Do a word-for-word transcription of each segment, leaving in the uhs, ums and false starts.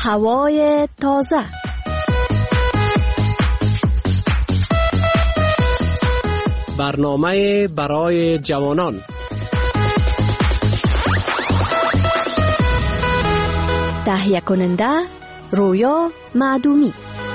هوای تازه. برنامه برای جوانان. تهیه کننده رویا معدومی.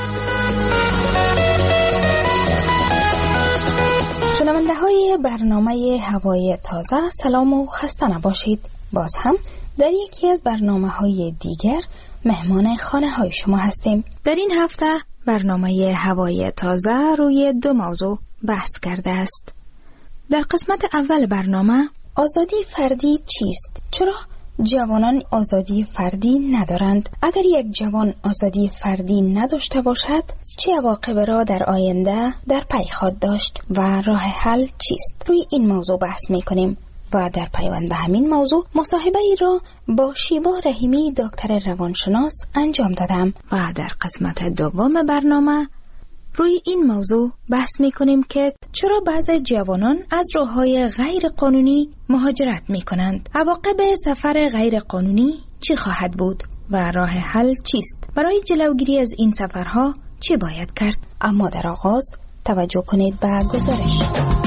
شنونده های برنامه هوای تازه، سلام و خسته نباشید. باز هم در یکی از برنامه های دیگر مهمان خانه های شما هستیم. در این هفته برنامه هوای تازه روی دو موضوع بحث کرده است. در قسمت اول برنامه آزادی فردی چیست؟ چرا جوانان آزادی فردی ندارند؟ اگر یک جوان آزادی فردی نداشته باشد چه عواقب را در آینده در پی خواهد داشت و راه حل چیست؟ روی این موضوع بحث می کنیم و در پیوند به همین موضوع مصاحبه ای را با شیوا رحیمی دکتر روانشناس انجام دادم و در قسمت دوم برنامه روی این موضوع بحث می کنیم که چرا بعضی جوانان از راه‌های غیر قانونی مهاجرت می کنند؟ عواقب سفر غیر قانونی چی خواهد بود و راه حل چیست؟ برای جلوگیری از این سفرها چه باید کرد؟ اما در آغاز توجه کنید به گزارش.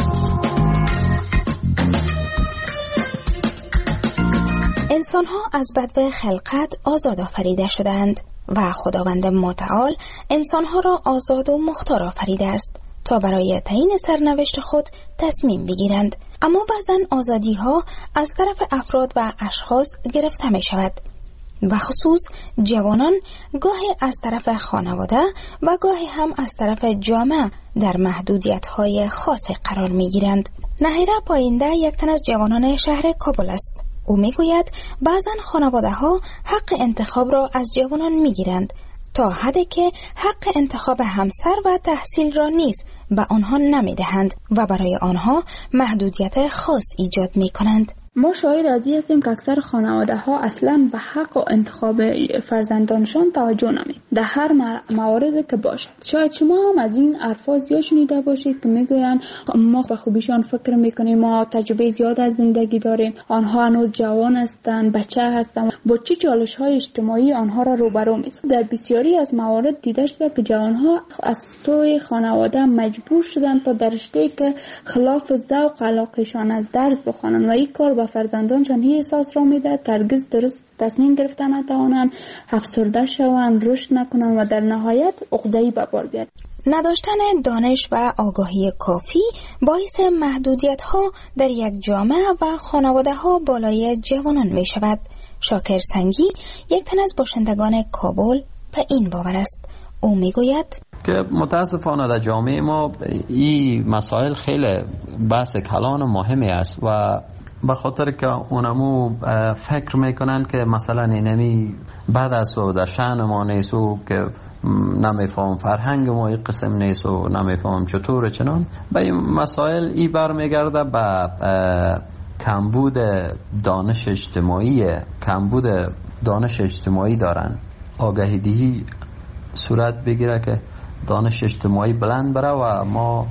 انسان‌ها از بدو خلقت آزاد آفریده شدند و خداوند متعال انسان‌ها را آزاد و مختار آفریده است تا برای تعیین سرنوشت خود تصمیم بگیرند. اما بعضن آزادی‌ها از طرف افراد و اشخاص گرفته می شود و خصوص جوانان گاهی از طرف خانواده و گاهی هم از طرف جامعه در محدودیت‌های خاصی قرار می‌گیرند. نهیره پاینده یک تن از جوانان شهر کابل است. او میگوید بعضن خانواده ها حق انتخاب را از جوانان میگیرند تا حدی که حق انتخاب همسر و تحصیل را نیز به آنها نمیدهند و برای آنها محدودیت خاص ایجاد میکنند. ما شاهد از این هستیم که اکثر خانواده ها اصلا به حق و انتخاب فرزندانشان توجه نمی در هر مواردی که باشد. شاید شما هم از این الفاظ زیاد شنیده باشید که میگویند ما به خوبیشان فکر میکنیم، ما تجربه زیاد از زندگی داریم، آنها هنوز جوان هستند، بچه هستند. با چه چالش های اجتماعی آنها را روبرو می‌سازد. در بسیاری از موارد دیده شده که جوانها از سوی خانواده مجبور شدند تا در رشته‌ای که خلاف ذوق علاقه‌شان از درس بخوانند و این کار فرزندانشان این احساس را میده که هرگز درست تصمیم گرفتن نتوانند، افسرده شوند، رشد نکنند و در نهایت عقده‌ای به بار بیاد. نداشتن دانش و آگاهی کافی باعث محدودیت ها در یک جامعه و خانواده ها بالای جوانان می شود. شاکر سنگی یک تن از باشندگان کابل به این باور است. او می گوید که متاسفانه در جامعه ما این مسائل خیلی بحث کلان و مهمی است و به خاطر که اونمو فکر میکنن که مثلا اینمی بعد از و در شأن ما نیست و که نمیفهم فرهنگ ما این قسم نیست و نمیفهم چطور چنان به این مسائل ای برمیگرده به کمبود دانش اجتماعی کمبود دانش اجتماعی دارن. آگاهی دهی صورت بگیره که دانش اجتماعی بلند بره و ما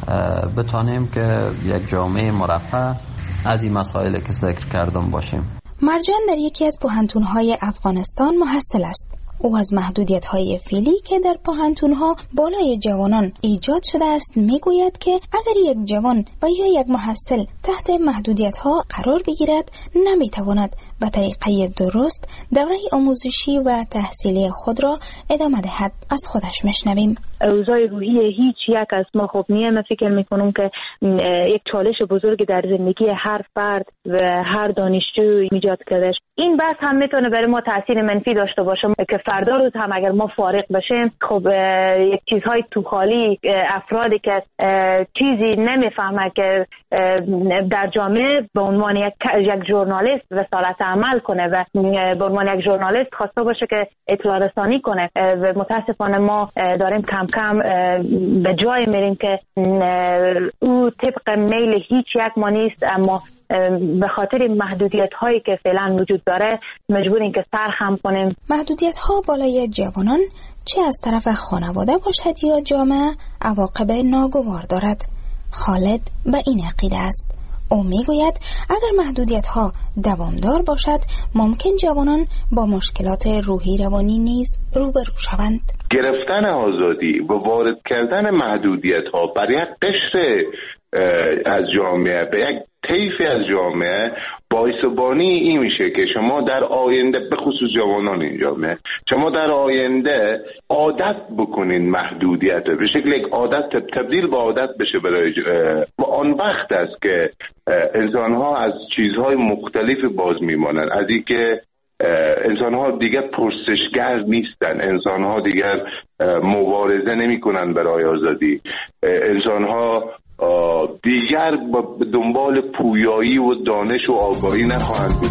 بتانیم که یک جامعه مرفه از این مسائل که ذکر کردم باشیم. مرجان در یکی از پوهنتون‌های افغانستان محصل است. او از محدودیت‌های فعلی که در پوهنتون‌ها بالای جوانان ایجاد شده است میگوید که اگر یک جوان و یا یک محصل تحت محدودیت‌ها قرار بگیرد نمیتواند به طریقه درست دوره آموزشی و تحصیلی خود را ادامه دهد. از خودش میشنویم. اوضاع روحی هیچ یک از ما خوب نیست. من فکر میکنم که یک چالش بزرگ در زندگی هر فرد و هر دانشجو ایجاد کرده. این بحث هم میتونه برای ما تاثیر منفی داشته باشه که فردا روز هم اگر ما فارغ بشیم خب یک چیزهای تو خالی افرادی که چیزی نمیفهمه که در جامعه به عنوان یک یک ژورنالیست رسالت عمل کنه و به عنوان یک ژورنالیست خواسته باشه که اطلاع رسانی کنه و متاسفانه ما داریم کم کم به جای میریم که او طبق میل هیچ یک ما نیست، اما به خاطر محدودیت هایی که فعلا وجود داره مجبوریم که سرخم کنیم. محدودیت ها بالای جوانان چه از طرف خانواده باشد یا جامعه عواقب ناگوار دارد. خالد به این عقیده است. او میگوید اگر محدودیت ها دوامدار باشد ممکن جوانان با مشکلات روحی روانی نیز روبرو شوند. گرفتن آزادی و وارد کردن محدودیت ها بر یک قشر از جامعه به یک طیفی از جامعه باعث بانی این میشه که شما در آینده به خصوص جوانان این جامعه شما در آینده عادت بکنین محدودیت به شکل یک عادت تبدیل به عادت بشه برای و آن وقت است که انسان ها از چیزهای مختلف باز میمانند، از اینکه انسان ها دیگر پرسشگر نیستن، انسان ها دیگر مبارزه نمی کنن برای آزادی، انسان ها دیگر به دنبال پویایی و دانش و آگاهی نخواهند بود.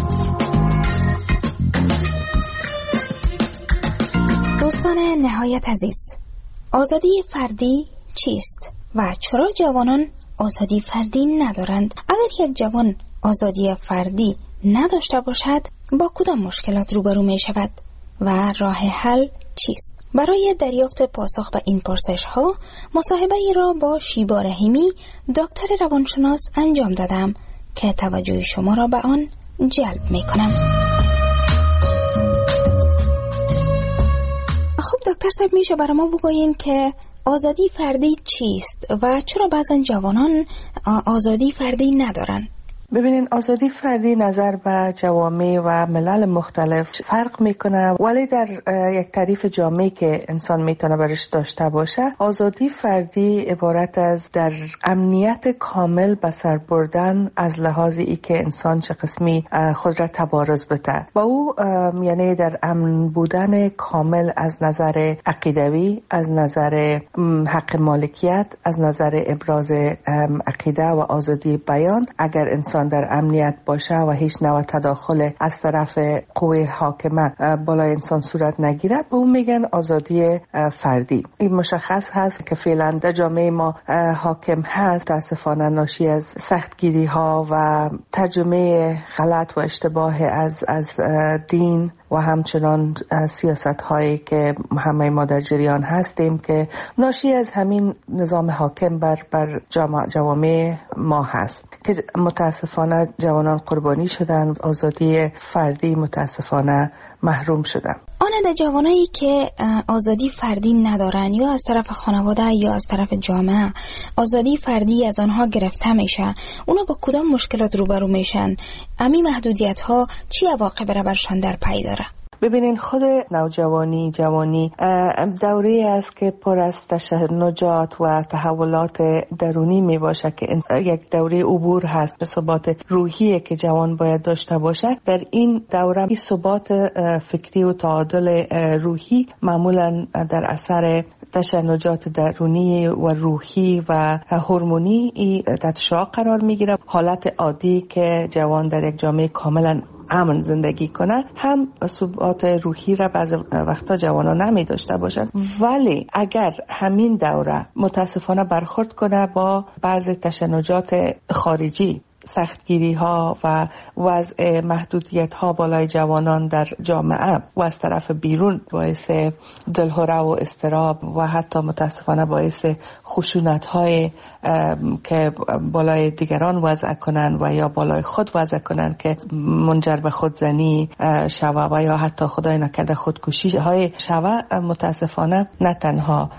دوستان نهایت عزیز، آزادی فردی چیست و چرا جوانان آزادی فردی ندارند؟ اگر یک جوان آزادی فردی نداشته باشد با کدام مشکلات روبرو می شود و راه حل چیست؟ برای دریافت پاسخ به این پرسش ها مصاحبه ای را با شیبا رحیمی دکتر روانشناس انجام دادم که توجه شما را به آن جلب می کنم. خب دکتر صاحب، میشه برای ما بگویین که آزادی فردی چیست و چرا بعضن جوانان آزادی فردی ندارن؟ ببینین، آزادی فردی نظر به جوامع و ملل مختلف فرق میکنه، ولی در یک تعریف جامعی که انسان میتونه برش داشته باشه، آزادی فردی عبارت از در امنیت کامل به سر بردن از لحاظ ای که انسان چه قسمی خود را تبارز بده و او یعنی در امن بودن کامل از نظر عقیدوی، از نظر حق مالکیت، از نظر ابراز عقیده و آزادی بیان. اگر انسان در امنیت باشه و هیچ نوع تداخل از طرف قوه حاکمه بالای انسان صورت نگیره، به اون میگن آزادی فردی. این مشخص هست که فعلا در جامعه ما حاکم هست، تاسفانه ناشی از سختگیری ها و ترجمه غلط و اشتباه از از دین و همچنان سیاست هایی که همه ما در جریان هستیم که ناشی از همین نظام حاکم بر بر جوامع ما هست که متاسفانه جوانان قربانی شدن، آزادی فردی متاسفانه محروم شدن. آن جوانایی که آزادی فردی ندارن یا از طرف خانواده یا از طرف جامعه آزادی فردی از آنها گرفته میشه، اونا با کدام مشکلات روبرو میشن؟ امی محدودیت ها چی عواقب را برشان در پی داره؟ ببینین، خود نوجوانی جوانی دوره است که پر از تشنجات و تحولات درونی می باشه که یک دوره عبور هست به ثبات روحی که جوان باید داشته باشه. در این دوره این ثبات فکری و تعادل روحی معمولا در اثر تشنجات درونی و روحی و هورمونی تحت شعاع قرار می گیره. حالت عادی که جوان در یک جامعه کاملا امن زندگی کنه هم ثبات روحی را بعض وقتا جوانان نمی داشته باشند، ولی اگر همین دوره متاسفانه برخورد کنه با بعض تشنجات خارجی، سختگیری ها و وضع محدودیت ها بالای جوانان در جامعه و از طرف بیرون باعث دلهره و اضطراب و حتی متاسفانه باعث خشونت های که بالای دیگران وضع کنن و یا بالای خود وضع کنن که منجر به خودزنی شوه و یا حتی خدای نکرده خودکشی های شوه، متاسفانه نه تنها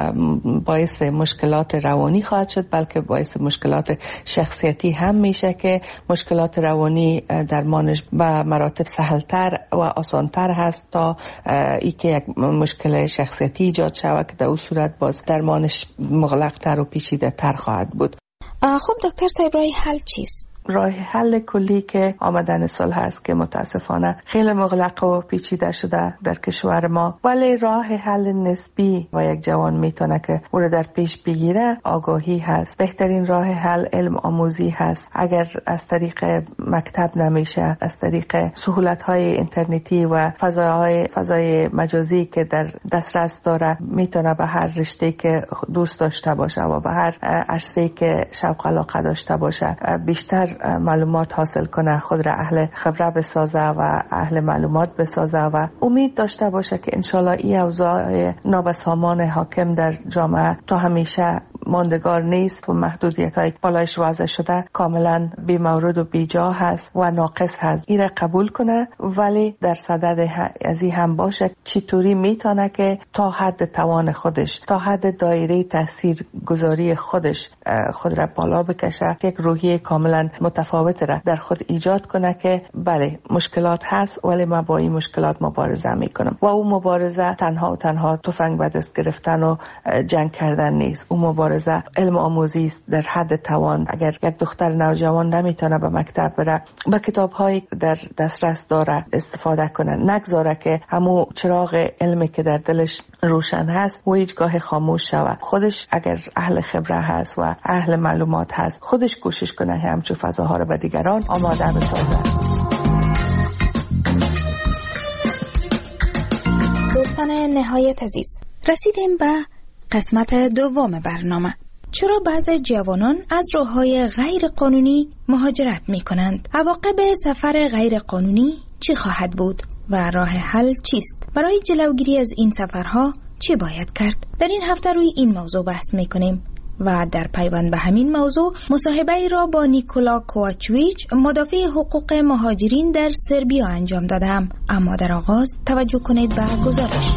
باعث مشکلات روانی خواهد شد بلکه باعث مشکلات شخصیتی هم میشه که مشکلات روانی درمانش به مراتب سهلتر و آسانتر هست تا ای که یک مشکل شخصیتی ایجاد شود که در اون صورت باز درمانش مغلق‌تر و پیچیده‌تر خواهد بود. خب دکتر صاحب، راه حل چیست؟ راه حل کلی که آمدن سال هست که متاسفانه خیلی مغلق و پیچیده شده در کشور ما، ولی راه حل نسبی و یک جوان میتونه که او را در پیش بگیره آگاهی هست. بهترین راه حل علم آموزی هست. اگر از طریق مکتب نمیشه، از طریق سهولت‌های اینترنتی و فضاهای فضای مجازی که در دسترس داره میتونه به هر رشته که دوست داشته باشه و به هر عرصه‌ای که شوق علاقه داشته باشه بیشتر معلومات حاصل کنه، خود را اهل خبره بسازه و اهل معلومات بسازه و امید داشته باشه که انشالله این اوضاع نابسامان حاکم در جامعه تا همیشه ماندگار نیست و محدودیت های بالایش واضح شده کاملا بی مورد و بی جا هست و ناقص هست. این را قبول کنه، ولی در صدد از این هم باشه چطوری میتونه که تا حد توان خودش، تا حد دایره تاثیر گذاری خودش خود را بالا بکشه، یک روحیه کاملا متفاوت را در خود ایجاد کنه که بله مشکلات هست ولی ما با این مشکلات مبارزه میکنم. و اون مبارزه تنها و تنها تفنگ به دست گرفتن و جنگ کردن نیست. اون مبارزه علم آموزی است در حد توان. اگر یک دختر نوجوان نمیتونه به مکتب بره، با کتاب‌هایی در دسترس داره استفاده کنه، نگذاره که همون چراغ علمی که در دلش روشن هست و هیچگاه خاموش شود. خودش اگر اهل خبره هست و اهل معلومات هست، خودش کوشش کنه همچون فضاها رو به دیگران آماده بسازه. دوستان نهایت عزیز، رسیدیم به قسمت دوم برنامه. چرا بعضی جوانان از راه‌های غیر قانونی مهاجرت می کنند؟ عواقب سفر غیر قانونی چی خواهد بود و راه حل چیست؟ برای جلوگیری از این سفرها چی باید کرد؟ در این هفته روی این موضوع بحث می کنیم و در پیوند به همین موضوع مصاحبه ای را با نیکولا کوواچویچ، مدافع حقوق مهاجرین در سربیا انجام دادم. اما در آغاز توجه کنید به گزارش.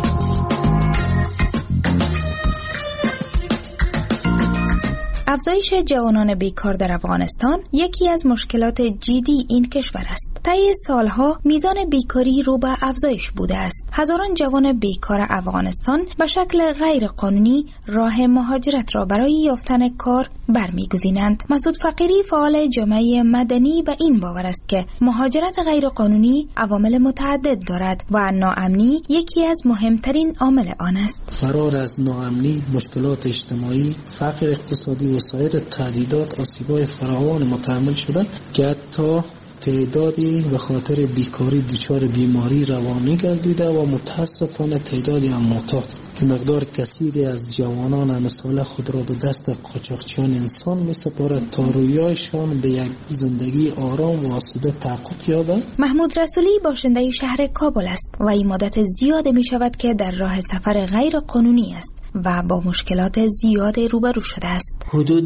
افزایش جوانان بیکار در افغانستان یکی از مشکلات جدی این کشور است. طی سالها میزان بیکاری رو به افزایش بوده است. هزاران جوان بیکار افغانستان به شکل غیر قانونی راه مهاجرت را برای یافتن کار برمیگزینند. مسعود فقیری، فعال جامعه مدنی، به این باور است که مهاجرت غیر قانونی عوامل متعدد دارد و ناامنی یکی از مهمترین عامل آن است. فرار از ناامنی، مشکلات اجتماعی، فقر اقتصادی و سایر تهدیدات آسیب‌های فراوان متحمل شده که حتی تعدادی به خاطر بیکاری دچار بیماری روانی گردیده و متاسفانه تعدادی هم معتاد که مقدار کثیری از جوانان امثال خود را به دست قاچاقچیان انسان می سپارد تا رویایشان به یک زندگی آرام و آسوده تحقق یابد. محمود رسولی باشنده شهر کابل است و این مدت زیاد می شود که در راه سفر غیر قانونی است و با مشکلات زیاد روبرو شده است. حدود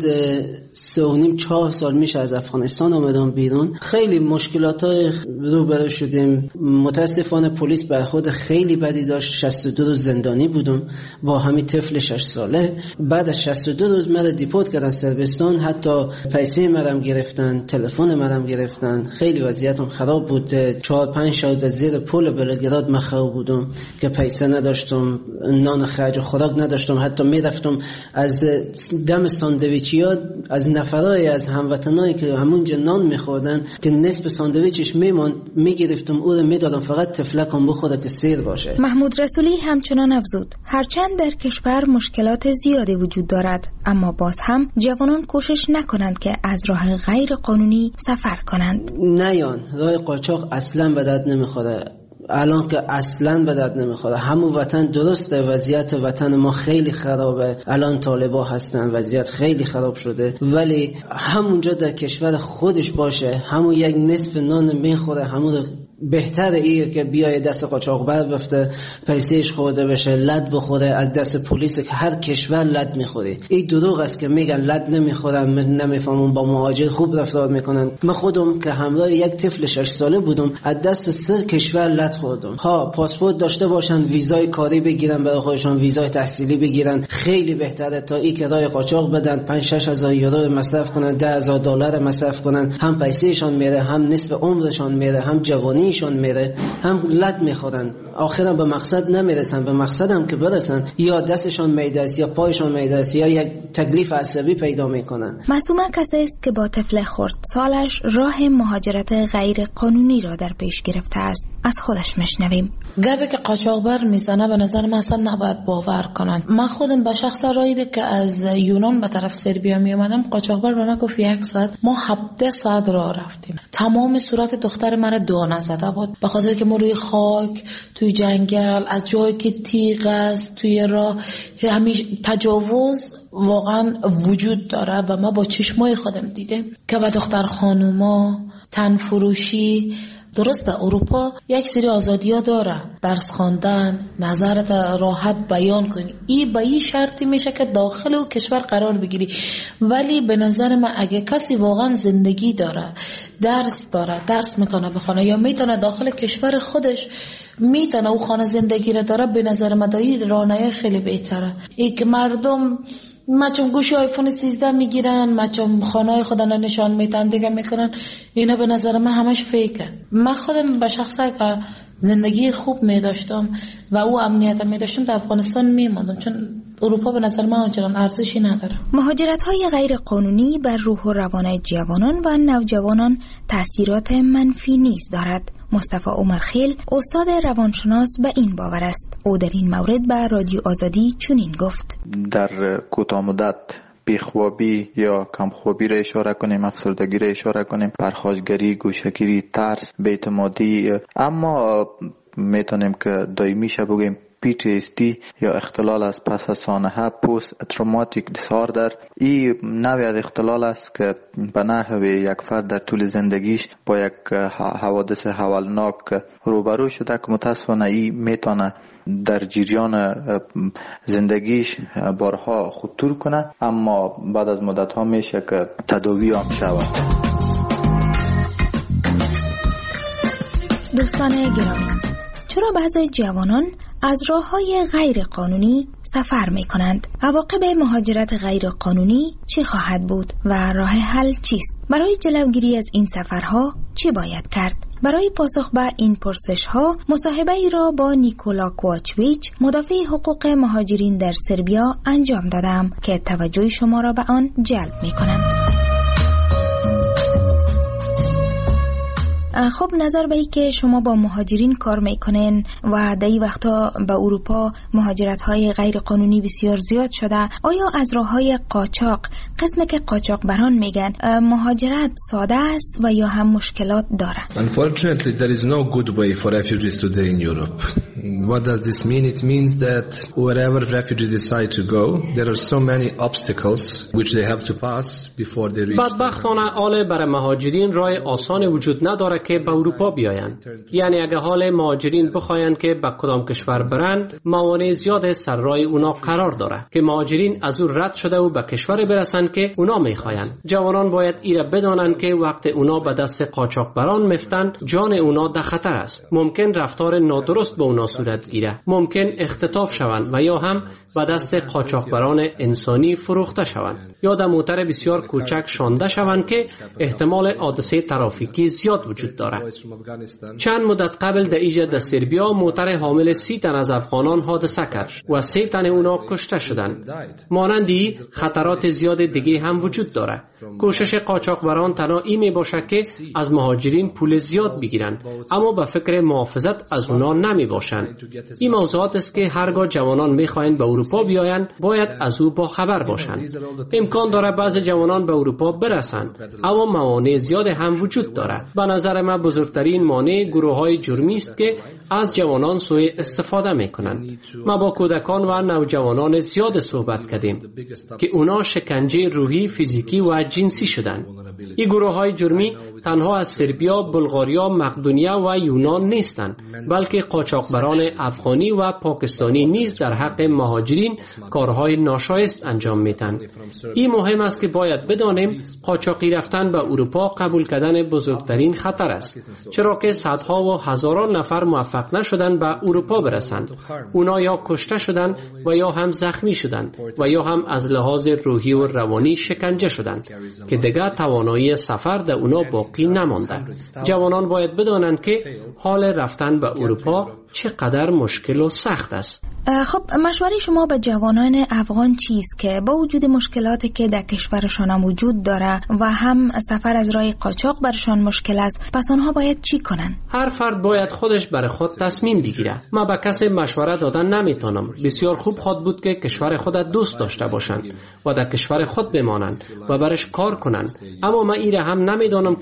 سه و نیم چهار سال میشه از افغانستان آمدم بیرون. خیلی مشکلات روبرو شدیم. متاسفانه پلیس برخورد خیلی بدی داشت. شصت و دو روز زندانی بودم با همین طفل شش ساله. بعد از شصت و دو روز مرا دیپورت کردن سربستان. حتی پیسه مرام گرفتن، تلفن مرام گرفتن. خیلی وضعیتم خراب بود. چهار پنج شب زیر پل بلگراد مخاو بودم که پیسه نداشتم، نان خرج و خوراک نداشتم. حتی میرفتم از دم ساندویچیا از نفرای از هموطنایی که همونجا نان میخوردن که نصف ساندویچش میموند میگرفتم او رو میدادم فقط تفلکم بخوره که سیر باشه. محمود رسولی همچنان افزود هرچند در کشور مشکلات زیادی وجود دارد، اما باز هم جوانان کوشش نکنند که از راه غیر قانونی سفر کنند. نیان راه قاچاق اصلا به درد نمیخوره. الان که اصلا به درد نمیخوره. همون وطن درسته، وضعیت وطن ما خیلی خرابه. الان طالبا هستن، وضعیت خیلی خراب شده، ولی همونجا در کشور خودش باشه همون یک نصف نان میخوره. همون بهتر ایه که بیای دست قاچاقبر بفته، پیسهش خورده بشه، لد بخوره از دست پلیس که هر کشور لد میخوره. این دروغ است که میگن لد نمیخورن، نمیفهمون با مهاجر خوب رفتار میکنن. من خودم که همراه یک طفل شش ساله بودم از دست سه کشور لد خوردم. ها پاسپورت داشته باشن، ویزای کاری بگیرن برای خودشون، ویزای تحصیلی بگیرن، خیلی بهتره تا این که راه قاچاق بدن، پنج شش هزار یورو مصرف کنن، ده هزار دلار مصرف کنن. هم پیسهشون میره، هم نصف عمرشون میره، هم جوانی شون میره، هم لد میخورن. آخرا به مقصد نمیرسن. به مقصد هم که برسن یا دستشون میده است یا پایشون میده است یا یک تکلیف عصبی پیدا میکنن. معصومه کسی است که با طفل خرد سالش راه مهاجرت غیر قانونی را در پیش گرفته است. از خودش میشنویم. گپی که قاچاقبر میزنه به نظر من اصلا نباید باور کنن. من خودم به شخص رایده که از یونان به طرف سربیا می اومدم، قاچاقبر به من گفت یک ساعت. ما هفده ساعت راه رفتیم. تمام صورت دختر من دانه زده بود به خاطر که ما روی خاک، توی جنگل، از جایی که تیغ است توی راه، همیشه تجاوز واقعا وجود داره و ما با چشمای خودم دیدم که با دختر خانوما تن فروشی درسته اروپا یک سری آزادی‌ها داره، درس خواندن، نظرت راحت بیان کنی، این به این شرطی میشه که داخل او کشور قرار بگیری. ولی به نظر من اگه کسی واقعا زندگی داره، درس داره، درس میتونه بخونه یا میتونه داخل کشور خودش میتونه او خانه زندگی را داره، به نظر من دایی رانه خیلی بهتره. ای که مردم مچم گوشی آیفون سیزده میگیرن، مچم خانه خودن نشان میتن دیگه میکنن، اینا به نظر من همش فیکه. من خودم به شخصه که زندگی خوب میداشتم و او امنیت میداشتم در افغانستان میماندم، چون اروپا به نظر من آنچنان ارزشی نداره. مهاجرت های غیر قانونی بر روح و روان جوانان و نوجوانان تأثیرات منفی نیز دارد. مصطفی عمرخیل استاد روانشناس به این باور است. او در این مورد به رادیو آزادی چنین گفت: در کوتاه مدت بیخوابی یا کمخوابی را اشاره کنیم، افسردگی را اشاره کنیم، پرخاشگری، گوشه‌گیری، ترس، بی‌اعتمادی، اما میتونیم که دائمی شه بگیم پی تی اس دی یا اختلال از پس از سانحه، پست تروماتیک دیساردر. این نوعی از اختلال است که به نحو یک فرد در طول زندگیش با یک حوادث هولناک روبرو شده که متاسفانه این میتونه در جریان زندگیش بارها خطور کنه، اما بعد از مدت ها میشه که تداوی هم شود. دوستان گرامی، چرا بعضی جوانان از راه‌های غیر قانونی سفر می‌کنند؟ عواقب مهاجرت غیر قانونی چی خواهد بود و راه حل چیست؟ برای جلوگیری از این سفرها چی باید کرد؟ برای پاسخ به این پرسش‌ها مصاحبه‌ای را با نیکولا کوواچویچ، مدافع حقوق مهاجرین در سربیا انجام دادم که توجه شما را به آن جلب می‌کنم. خب نظر به ای که شما با مهاجرین کار میکنین و در این وقتا به اروپا مهاجرت های غیر قانونی بسیار زیاد شده، آیا از راه های قاچاق، قسم که قاچاق بران میگن، مهاجرت ساده است و یا هم مشکلات داره؟ Unfortunately there is no good way for refugees today in Europe. What does this mean? It means that wherever refugees decide to go, there are so many obstacles which they have to pass before they reach. بدبختانه آل برای مهاجرین راه آسان وجود نداره که به اروپا بیایند. یعنی اگه حال مهاجرین بخواین که به کدام کشور برند، موانع زیاد سر راه اونا قرار داره که مهاجرین از او رد شده و به کشور برسن که اونا میخواین. جوانان باید ایره بدانن که وقت اونا به دست قاچاقبران مفتن، جان اونا در خطر است. ممکن رفتار نادرست با اونا صورت گیره، ممکن اختطاف شوند و یا هم به دست قاچاقبران انسانی فروخته شوند یا در موتر بسیار کوچک شانده شوند که احتمال حادثه ترافیکی زیاد وجود داره. چند مدت قبل در ایجاد در سربیا موتر حامل سی تن از افغانان حادثه کرد و سه تن اونا کشته شدند. مانندی خطرات زیاد دیگه هم وجود داره. کوشش قاچاقبران تنها این می باشه که از مهاجرین پول زیاد بگیرن، اما به فکر محافظت از اونا نمی باشن. این موضوعات است که هرگاه جوانان می خواهند به اروپا بیاین باید از او با خبر باشند. امکان داره بعض جوانان به اروپا برسند، اما موانع زیاد هم وجود داره. به نظر من بزرگترین مانع گروه‌های جرمی است که از جوانان سوء استفاده میکنند. ما با کودکان و نوجوانان زیاد صحبت کردیم که اونا شکنجه روحی، فیزیکی و جنسی شدند. این گروه‌های جرمی تنها از سربیا، بلغاریا، مقدونیه و یونان نیستند، بلکه قاچاقبران افغانی و پاکستانی نیز در حق مهاجرین کارهای ناشایست انجام میدن. این مهم است که باید بدانیم قاچاقی رفتن به اروپا قبول کردن بزرگترین خطر است، چرا که صدها و هزاران نفر موفق نشدن به اروپا برسند. اونا یا کشته شدند و یا هم زخمی شدند و یا هم از لحاظ روحی و روانی شکنجه شدند که دیگر توانایی سفر در اونا باقی نمانده. جوانان باید بدانند که حال رفتن به اروپا چقدر مشکل و سخت است. خب مشوره شما به جوانان افغان چیست که با وجود مشکلاتی که در کشورشان وجود داره و هم سفر از راه قاچاق برشان مشکل است، پس آنها باید چی کنن؟ هر فرد باید خودش برای خود تصمیم بگیره. ما به کسی مشوره دادن نمیتونم. بسیار خوب خود بود که کشور خود دوست داشته باشند و در کشور خود بمانند و برش کار کنند، اما من ایره هم نمیدونم که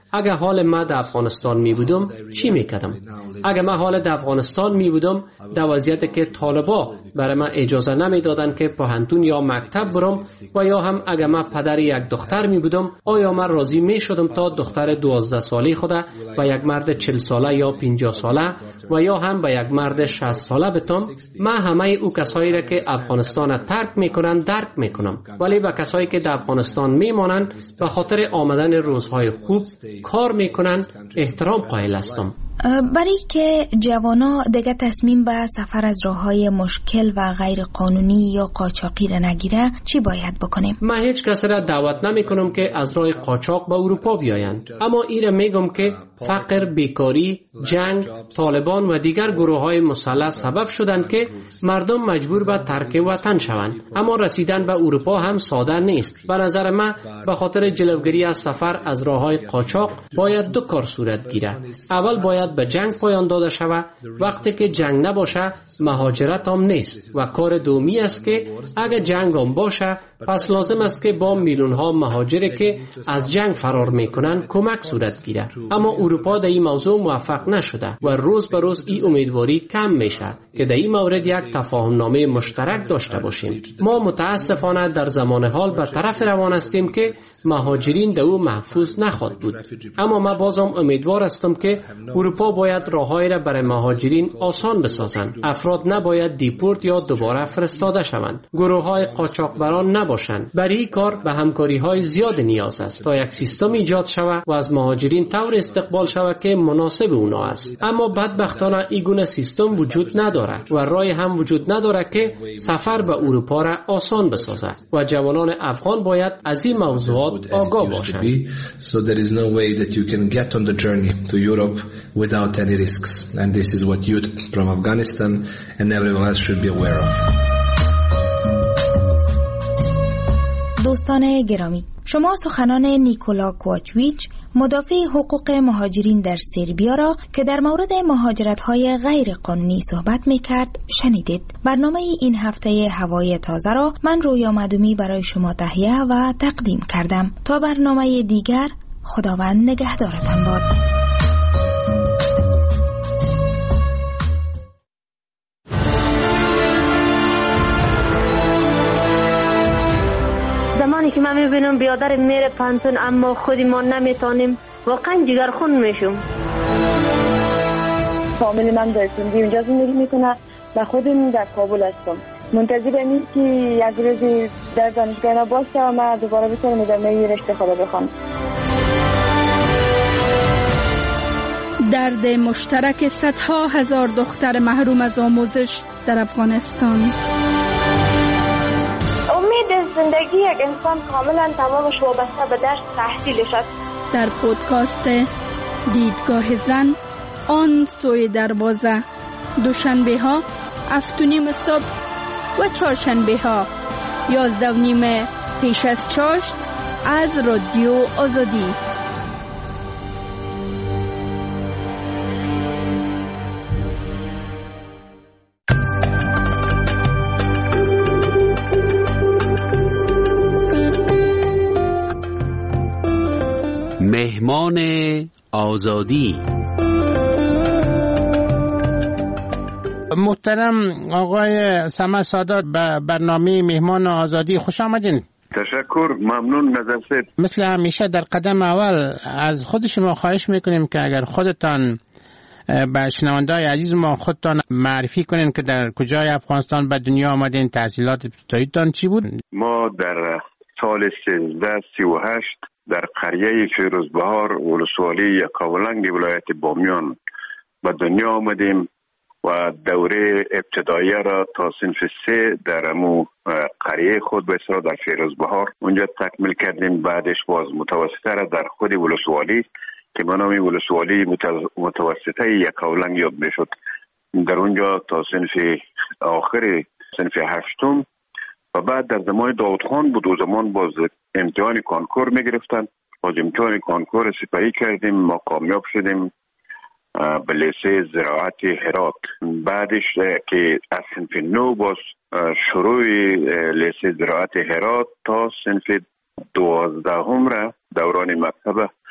اگه حال ما در افغانستان می بودم چی می کردم؟ اگه من حال در افغانستان می بودم در وضعیتی که طالبا برای من اجازه نمی دادن که پانتون یا مکتب برم و یا هم اگه من پدر یک دختر می بودم آیا من راضی می شدم تا دختر دوازده ساله خدا و یک مرد چهل ساله یا پنجاه ساله و یا هم به یک مرد شصت ساله بتم؟ من همه او کسایی را که افغانستان ترک میکنن درک میکنم، ولی به کسایی که در افغانستان میمانند به خاطر آمدن روزهای خوب کار میکنن احترام قائل هستم. برای که جوانا دیگه تصمیم به سفر از راههای مشکل و غیر قانونی یا قاچاقی را نگیره چی باید بکنیم؟ من هیچ کس را دعوت نمی کنم که از راه قاچاق به اروپا بیایند، اما این را میگم که فقر، بیکاری، جنگ، طالبان و دیگر گروه های مسلح سبب شدند که مردم مجبور به ترک وطن شوند. اما رسیدن به اروپا هم ساده نیست. به نظر من به خاطر جلوگیری از سفر از راه های قاچاق باید دو کار صورت گیره. اول باید به جنگ پایان داده شود. وقتی که جنگ نباشه مهاجرت هم نیست و کار دومی است که اگر جنگ هم باشه پس لازم است که با میلیون ها مهاجری که از جنگ فرار میکنن کمک صورت گیره. اما اروپا در این موضوع موفق نشده و روز به روز این امیدواری کم میشه که در این مورد یک تفاهم نامه مشترک داشته باشیم. ما متاسفانه در زمان حال به طرف روان هستیم که مهاجرین در او محفوظ نخواهد بود. اما من بازم امیدوار هستم که اروپا باید راههایی را برای مهاجرین آسان بسازند. افراد نباید دیپورت یا دوباره فرستاده شوند. گروه های قاچاقبران نباشند. برای این کار به همکاری های زیاد نیاز است تا یک سیستم ایجاد شود و از مهاجرین طور استقبال شود که مناسب اونا است. اما بدبختانه این گونه سیستم وجود ندارد و راهی هم وجود ندارد که سفر به اروپا را آسان بسازد و جوانان افغان باید از این موضوعات آگاه باشند. So there is no way that you can get on the journey to Europe without any risks, and this is what youth from Afghanistan and everyone else should be aware of. دوستان گرامی، شما سخنان نیکولا کوچویچ مدافع حقوق مهاجرین در سربیا را که در مورد مهاجرت‌های غیر قانونی صحبت می‌کرد شنیدید. برنامه این هفته هوای تازه را من رویا مدومی برای شما تهیه و تقدیم کردم. تا برنامه دیگر خداوند نگهدارتان باد. زمانی که من میبینم بیادر میره پانتون اما خودی ما نمیتونیم، واقعا جگرخون میشم. فامیل من در سندی اونجا زندگی میکنه و خودم در کابل هستم. منتظرم این که یک روزی در دانشگاه باشه و من دوباره بتونم ادامه رشته خدا بخونم. درد مشترک صدها هزار دختر محروم از آموزش در افغانستان. امید زندگی یک انسان کاملا تمامش وابسته به درس تحصیلش است. در پودکاست دیدگاه زن آن سوی دروازه، دوشنبه ها هفت و نیم صبح و چهارشنبه ها یازده و نیم پیش از چاشت از رادیو آزادی. مهمان آزادی. محترم آقای سمر سادات به برنامه مهمان آزادی خوش آمدین. تشکر، ممنون نظر. مثل همیشه در قدم اول از خود شما خواهش میکنیم که اگر خودتان به شنونده‌های عزیز ما خودتان معرفی کنین که در کجای افغانستان به دنیا آمدین، تحصیلات ابتداییتان چی بود؟ ما در سال سیزده سی و هشت در قریه فیروزبهار ولسوالی یکاولنگ ولایت بامیان به دنیا آمدیم و دوره ابتدایی را تا صنف سه در امو قریه خود به اصطلاح در فیروزبهار اونجا تکمیل کردیم. بعدش باز متوسطه را در خود ولسوالی که به نام ولسوالی متوسطه یکاولنگ یاد میشد در اونجا تا صنف آخر صنف هشتم و بعد در زمان داود خان بود و زمان باز امتحان کانکور می گرفتن. باز امتحان کانکور سپاری کردیم، ما کامیاب شدیم به لیسه زراعت هرات. بعدش که از صنف نو باز شروع لیسه زراعت هرات تا صنف دوازدهم را دوران مکتب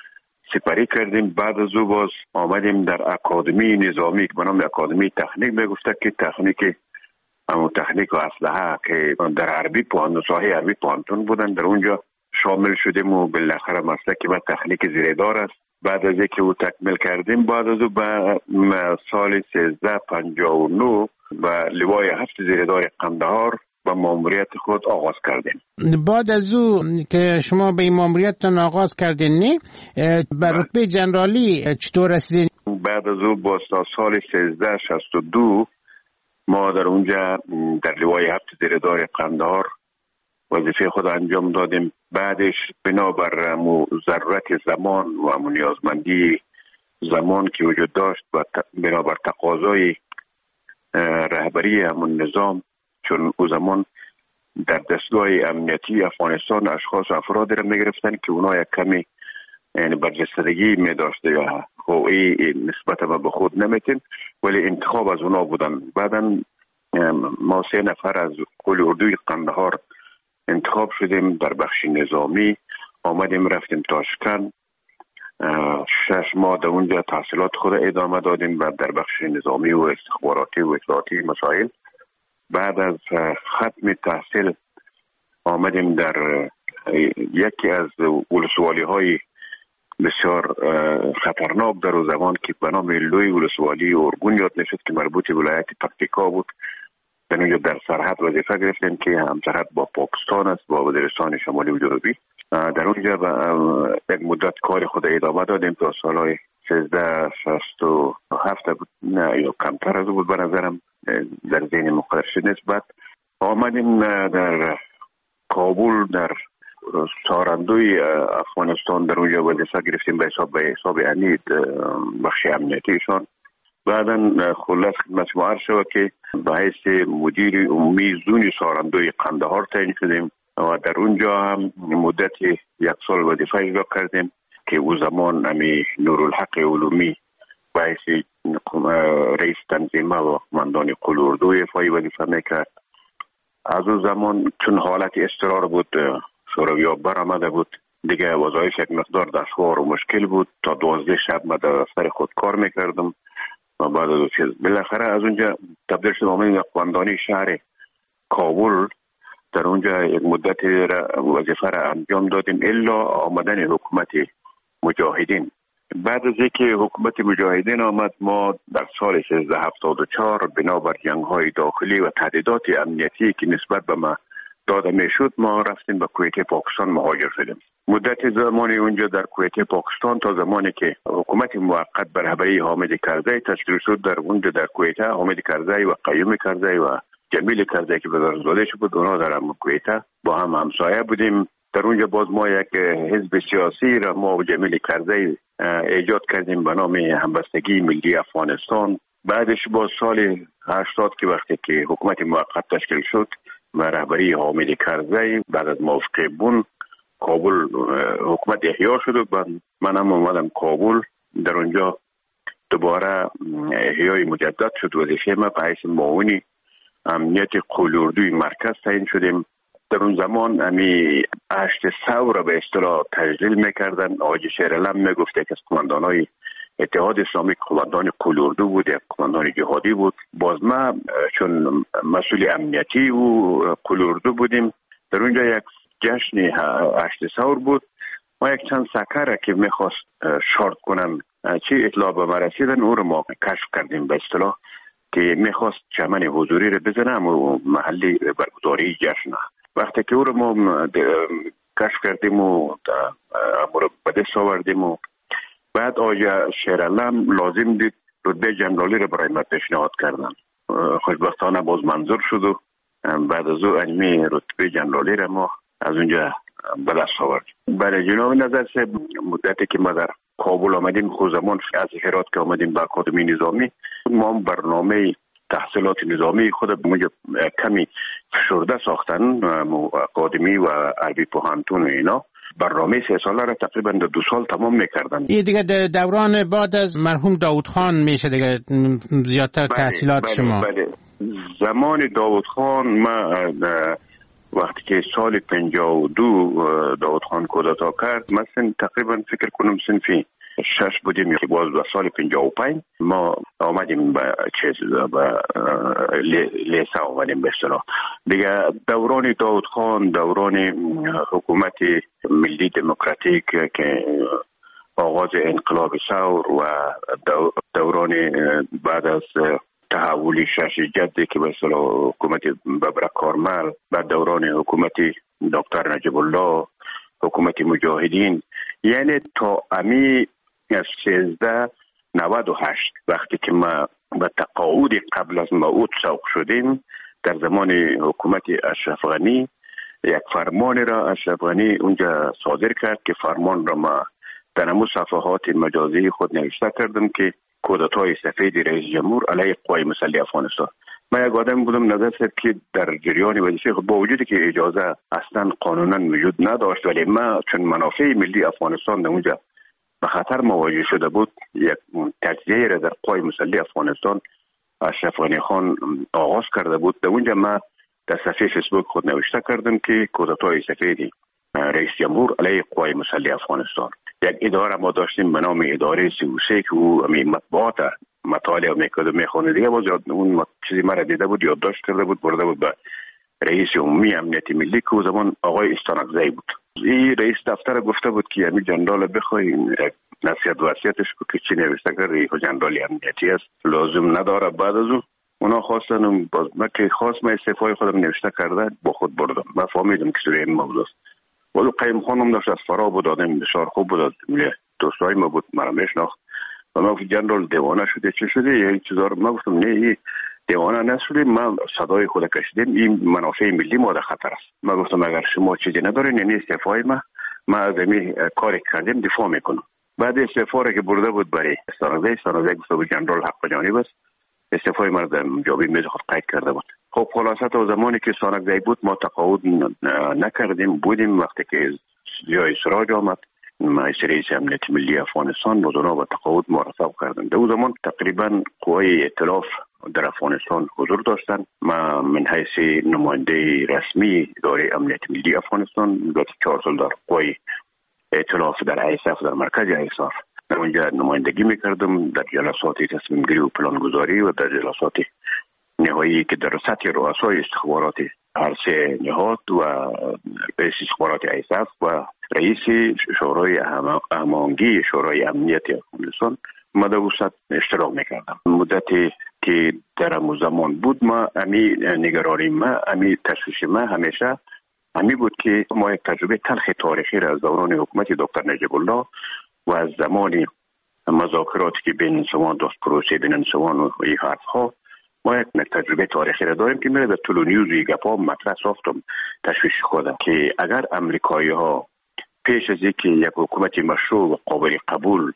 سپری کردیم. بعد از او باز آمدیم در اکادمی نظامی که به نام اکادمی تکنیک میگفته که تکنیک همون تکنیک و اسلحه که در عربی پوهنتون ساحه عربی پوهنتون بودن، در اونجا شامل شدیم و بالاخره مسلک ما تکنیک زیردار است. بعد از اینکه او تکمیل کردیم، بعد از او به سال سیزده پنجاه و نه به لوای هفت زیردار قندهار به ماموریت خود آغاز کردیم. بعد از او که شما به این ماموریتتان آغاز کردین نه به رتبه جنرالی چطور رسیدین؟ بعد از او با سال سیزده شصت و دو ما در اونجا در لوای هفت زیردار قندهار وظیفه خود انجام دادیم. بعدش بنابر ضرورت زمان و نیازمندی زمان که وجود داشت و بنابر تقاضای رهبری همون نظام، چون او زمان در دستگاه امنیتی افغانستان اشخاص و افرادی را میگرفتن که اونا یک کمی یعنی برجستگی می داشته یا هوی نسبت ما به خود نمیتین، ولی انتخاب از اونا بودن. بعدا ما سه نفر از قول اردوی قندهار انتخاب شدیم در بخش نظامی، آمدیم رفتیم تاشکند، شش ماه در اونجا تحصیلات خود ادامه دادیم و در بخش نظامی و استخباراتی و اطلاعاتی مسائل. بعد از ختم تحصیل آمدیم در یکی از ولسوالی های بسیار خطرناک در اون زمان که به نام لوی ولسوالی ارگون یاد میشد که مربوط به ولایت پکتیکا بود. در اونجا در سرحد وظیفه گرفتیم که هم سرحد با پاکستان است، با وزیرستان شمالی و جنوبی. در اونجا یک مدت کار خود ادامه دادیم تا سالهای سیزده شصت و هفت بود، نه یا کمتر از بود به نظرم در ذهن مقدرش نسبت. آمدیم در کابل در سارندوی افغانستان در اونجا وظیفه گرفتیم به حساب به حساب انید بخش امنیتیشان. بعدا خلاص خدمت شما عرض شد که به حیث مدیر عمومی زون سارندوی قندهار تعیین شدیم و در اونجا هم مدت یک سال وظیفه اجرا کردیم که او زمان امی نورالحق علومی به حیث رئیس تنظیمه و قماندان قول اردو افای وظیفه میکرد. از او زمان چون حالت اضطرار بود، شوروی‌ها برآمده بود، دیگه وظایف یک مقدار دشوار و مشکل بود. تا دوازده شب من در سر خود کار میکردم و بعد از چیز بالاخره از اونجا تبدیل شدم آمدیم قماندانی شهر کابل. در اونجا یک مدت وظیفه را انجام دادیم الا آمدن حکومت مجاهدین. بعد از اینکه حکومت مجاهدین آمد، ما در سال سیزده هفتاد و چهار بنابر جنگ‌های داخلی و تهدیدات امنیتی که نسبت به ما داده میشد، ما رفتیم به کویت پاکستان مهاجر شدیم. مدت زمانی اونجا در کویت پاکستان تا زمانی که حکومت موقت به رهبری حامد کرزی تشکیل شد، در اونجا در کویت حامد کرزی و قیوم کرزی و جمیل کرزی که وزارتزاده شد بود، اونا در کویت با هم همسایه بودیم. در اونجا باز ما یک حزب سیاسی را ما و جمیل کرزی ایجاد کردیم به نام همبستگی ملی افغانستان. بعدش با سال هشتاد که وقتی که حکومت موقت تشکیل شد و رهبری حامد کرزی، بعد از موافقه بون کابل حکومت احیا شد و من هم اومدم کابل. در اونجا دوباره احیای مجدد شد. وظیفه ما به حیث معاون امنیت قول اردوی مرکز تعیین شدیم. در اون زمان امی هشت سو را به اصطلاح تجلیل میکردن. آقای شیرعلم میگفته که از قماندانای اتحاد اسلامی قماندان قول اردو بود، یک قماندان جهادی بود. باز ما چون مسئول امنیتی و قول اردو بودیم، در اونجا یک جشن هشت سور بود. ما یک چند سکر که میخواست شارت کنن چی اطلاع به ما رسیدن، او رو ما کشف کردیم به اصطلاح که میخواست چمن حضوری رو بزنم و محلی برگزاری جشن. وقتی که او رو ما کشف کردیم و امور به دست آوردیم و بعد آیا شیرعلم لازم دید رتبه جنرالی رو برای ما پیشنهاد کردن. خوشبختانه باز منظور شد و بعد از او علمی رتبه جنرالی رو ما از اونجا به دست آوردیم. برای جناب نظر سه مدتی که ما در کابل آمدیم، خود زمان از هرات که آمدیم به اکادمی نظامی، ما برنامه تحصیلات نظامی خود موجب کمی فشرده ساختن. اکادمی و عربی پوهنتون و اینا برنامه سه ساله را تقریبا دو سال تمام میکردن. این دیگه دوران بعد از مرحوم داود خان میشه دیگه زیادتر تحصیلات بله، شما. بله. زمان داود خان ما وقتی که سال پنجاه و دو داود خان کودتا کرد، مثلا تقریبا فکر کنم صنفی شش بودیم، یکی باز در سال پنجاه و پنج ما آمدیم به چیز به لیسه آمدیم به اصطلاح دیگه. دوران داود خان، دوران حکومت ملی دموکراتیک که آغاز انقلاب ثور و دوران بعد از تحول شش جدی که به اصطلاح حکومت ببرک کارمل، بعد دوران حکومت دکتر نجیب الله، حکومت مجاهدین، یعنی تا امی از سیزده نود و هشت وقتی که ما به تقاعد قبل از موعود سوق شدیم، در زمان حکومت اشرف غنی یک فرمان را اشرف غنی اونجا صادر کرد که فرمان را ما در همون صفحات مجازی خود نوشته کردم که کودتای سفید رئیس جمهور علیه قوای مسلح افغانستان. من یک آدم بودم نظر شد که در جریان وظیفه با وجودی که اجازه اصلا قانونا وجود نداشت، ولی ما چون منافع ملی افغانستان در اونجا به خطر مواجه شده بود، یک تجزیه را در قوای مسلح افغانستان اشرف غنی خان آغاز کرده بود. در اونجا ما در صفحه فیسبوک خود نوشته کردم که کودتای سفید رئیس جمهور علیه قوای مسلح افغانستان. یک اداره ما داشتیم به نام اداره سی و سه که او مطبوعات مطالعه میکرد میخونه دیگه، باز اون چیزی مرا دیده بود، یادداشت کرده بود، برده بود به رئیس عمومی امنیت ملی که او زمان آقای استانکزی بود. این رئیس دفتر گفته بود که همین جنرال بخواین نصیحت وصیتش که چی نوشته کرد، رئیس جنرال امنیتی است، لازم نداره. بعد از اون اونا خواستن باز من که خواست من استعفای خودم نوشته کرده با خود بردم. من فهمیدم که سوی این موضوع است. ولی قیم خانم داشت از فرا بود، آدم بسیار خوب بود، دوستای ما بود، مرا میشناخت و ما گفت جنرال دیوانه شده، چه شده؟ یه چیزا رو ما گفتم نه این دیوانه نشده، ما صدای خود کشیدیم، این منافع ملی ما در خطر است. ما گفتم اگر شما چیزی ندارین یعنی استعفای ما ما از این کاری کردیم دفاع میکنم. بعد استعفا که برده بود برای استانکزی، استانکزی گفته بود جنرال حق جانب است، استعفای ما در جوابی میز خود قید کرده بود. خب خلاصه تا زمانی که استانکزی بود ما تقاعد نکردیم، بودیم. وقتی که جای سراج آمد رئیس امنیت ملی افغانستان بود، اونا با تقاعد مرتب کردن. در اون زمان تقریبا قوای ائتلاف در افغانستان حضور داشتن. ما من حیث نماینده رسمی اداره امنیت ملی افغانستان بعد چهار سال در قوای ائتلاف در ایساف، در مرکز ایساف در اونجا نمایندگی میکردم، در جلسات تصمیم گیری و پلانگذاری و در جلسات نهایی که در سطح رؤسای استخبارات هر سه نهاد و رئیس استخبارات ایساف و رئیس شورای هماهنگی شورای امنیت افغانستان ما در اون سطح اشتراک میکردم. مدتی که در همون زمان بود ما امی نگرانی ما امی تشویش ما همیشه امی بود که ما یک تجربه تلخ تاریخی را از دوران حکومت دکتر نجیب الله و از زمان مذاکراتی که بین انسوان داشت، پروسه بین انسوان و این حرف ها، ما یک تجربه تاریخی را داریم که میره در طول نیوز و گپا مطرح ساختم تشویش خودم که اگر امریکایی ها پیش از اینکه یک حکومت مشروع و قابل قبول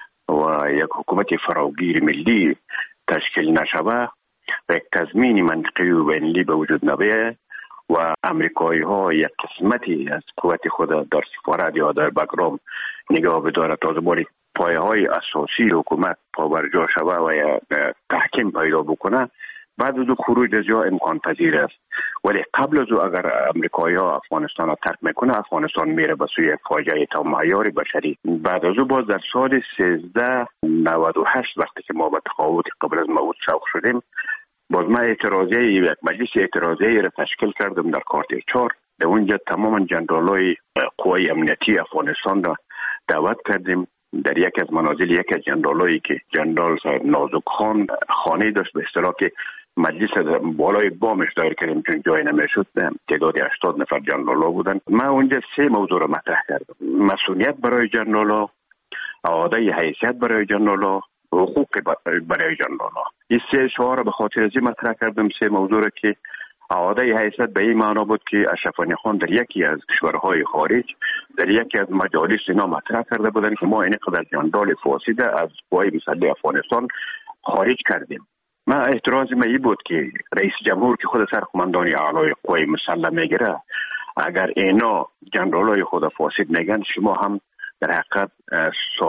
و یک حکومت فراگیر ملی تشکیل نشوه و یک تضمین منطقی و بین‌المللی به وجود نبیه و امریکایی ها یک قسمتی از قوت خود در سفارت یا در بگرام نگاه بداره تا زمانی پایه های اساسی حکومت پابرجا شوه و یا تحکیم پیدا بکنه، بعد از او خروج از جا امکان پذیر است. ولی قبل از او اگر امریکایی ها افغانستان را ترک میکنه، افغانستان میره به سوی فاجعه تا معیار بشری. بعد از او باز در سال سیزده نود و هشت وقتی که ما به تقاعد قبل از موعود سوق شدیم، باز من اعتراضیه یک مجلس اعتراضیه را تشکیل کردم در کارت چهار. در اونجا تماما جنرالای قوای امنیتی افغانستان را دعوت کردیم. در یک از منازل یک از جنرالایی که جنرال صاحب نازک خان خانه داشت به اصطلاح که مجلس بالای بامش دایر کردیم چون جای نمیشد، تعداد هشتاد نفر جنرالا بودن. من اونجا سه موضوع را مطرح کردم: مسئولیت برای جنرالا، اعاده حیثیت برای جنرالا، حقوق برای جنرالا. این سه شعار را به خاطر ازی مطرح کردم، سه موضوع را که اعاده حیثیت به این معنا بود که اشرف غنی خان در یکی از کشورهای خارج در یکی از مجالس اینا مطرح کرده بودن که ما این قدر جنرال فاسد از قوای مسلح افغانستان خارج کردیم. ما اعتراض ما این بود که رئیس جمهور که خود سرقماندانی اعلای قوای مسلح میگیره، اگر اینا جنرالای خود فاسد میگن، شما هم در حقیقت